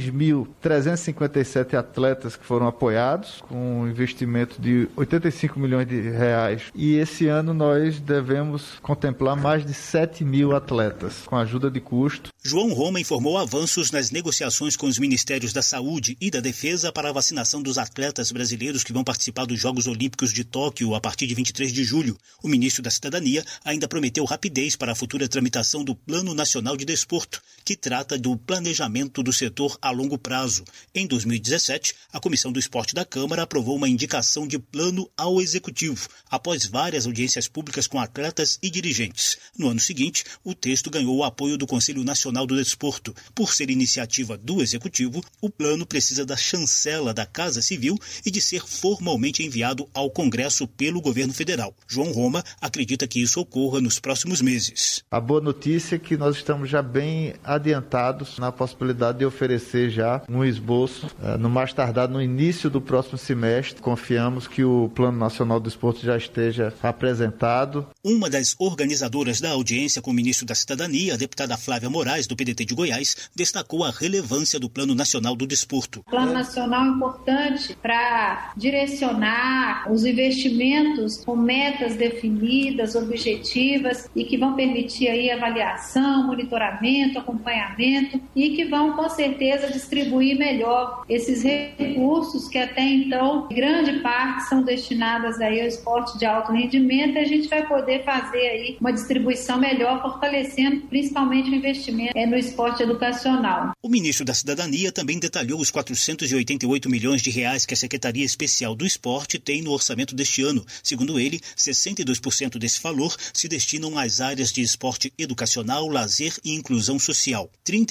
6.357 atletas que foram apoiados, com um investimento de 85 milhões de reais. E esse ano nós devemos contemplar mais de 7 mil atletas, com ajuda de custo. João Roma informou avanços nas negociações com os Ministérios da Saúde e da Defesa para a vacinação dos atletas brasileiros que vão participar dos Jogos Olímpicos de Tóquio a partir de 23 de julho. O ministro da Cidadania ainda prometeu rapidez para a futura tramitação do Plano Nacional de Desporto, que trata do planejamento do setor a longo prazo. Em 2017, a Comissão do Esporte da Câmara aprovou uma indicação de plano ao Executivo, após várias audiências públicas com atletas e dirigentes. No ano seguinte, o texto ganhou o apoio do Conselho Nacional do Desporto. Por ser iniciativa do Executivo, o plano precisa da chancela da Casa Civil e de ser formalmente enviado ao Congresso pelo governo federal. João Roma acredita que isso ocorra nos próximos meses. A boa notícia é que nós estamos já bem adiantados na possibilidade de oferecer já um esboço, no mais tardar no início do próximo semestre. Confiamos que o Plano Nacional do Esporte já esteja apresentado. Uma das organizadoras da audiência com o ministro da Cidadania, a deputada Flávia Moraes, do PDT de Goiás, destacou a relevância do Plano Nacional do Desporto. O Plano Nacional é importante para direcionar os investimentos com metas definidas, objetivas e que vão permitir aí avaliação, monitoramento, acompanhamento e que vão com certeza distribuir melhor esses recursos que até então, grande parte, são destinadas aí ao esporte de alto rendimento, e a gente vai poder fazer aí uma distribuição melhor, fortalecendo principalmente o investimento no esporte educacional. O ministro da Cidadania também detalhou os 488 milhões de reais que a Secretaria Especial do Esporte tem no orçamento deste ano. Segundo ele, 62% desse valor se destinam às áreas de esporte educacional, lazer e inclusão social,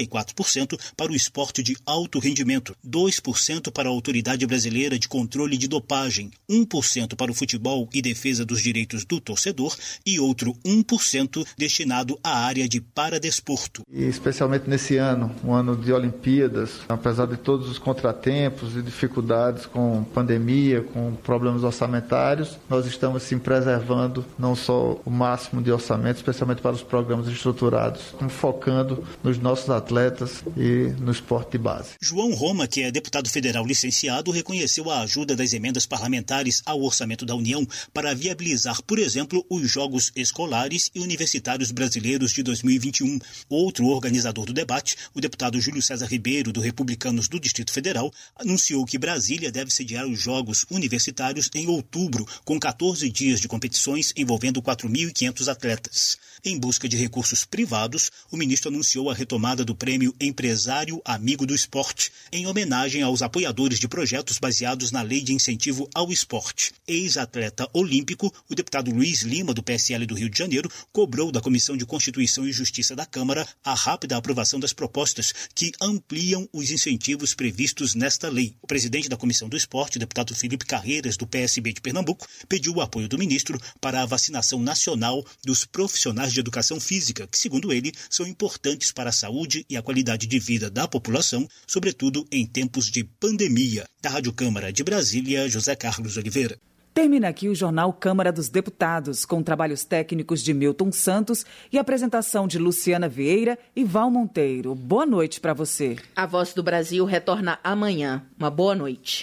34% para o esporte de alto rendimento, 2% para a Autoridade Brasileira de Controle de Dopagem, 1% para o futebol e defesa dos direitos do torcedor e outro 1% destinado à área de paradesporto. E especialmente nesse ano, um ano de Olimpíadas, apesar de todos os contratempos e dificuldades com pandemia, com problemas orçamentários, nós estamos sim preservando não só o máximo de orçamento, especialmente para os programas estruturados, como focando nos nossos atletas e no esporte de base. João Roma, que é deputado federal licenciado, reconheceu a ajuda das emendas parlamentares ao orçamento da União para viabilizar, por exemplo, os Jogos Escolares e Universitários Brasileiros de 2021. Outro organizador do debate, o deputado Júlio César Ribeiro, do Republicanos do Distrito Federal, anunciou que Brasília deve sediar os Jogos Universitários em outubro, com 14 dias de competições envolvendo 4.500 atletas. Em busca de recursos privados, o ministro anunciou a retomada do prêmio Empresário Amigo do Esporte, em homenagem aos apoiadores de projetos baseados na Lei de Incentivo ao Esporte. Ex-atleta olímpico, o deputado Luiz Lima, do PSL do Rio de Janeiro, cobrou da Comissão de Constituição e Justiça da Câmara a rápida aprovação das propostas que ampliam os incentivos previstos nesta lei. O presidente da Comissão do Esporte, deputado Felipe Carreiras, do PSB de Pernambuco, pediu o apoio do ministro para a vacinação nacional dos profissionais de educação física, que, segundo ele, são importantes para a saúde e a qualidade de vida da população, sobretudo em tempos de pandemia. Da Rádio Câmara de Brasília, José Carlos Oliveira. Termina aqui o Jornal Câmara dos Deputados, com trabalhos técnicos de Milton Santos e apresentação de Luciana Vieira e Val Monteiro. Boa noite para você. A Voz do Brasil retorna amanhã. Uma boa noite.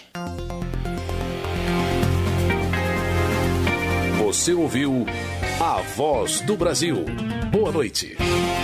Você ouviu A Voz do Brasil. Boa noite.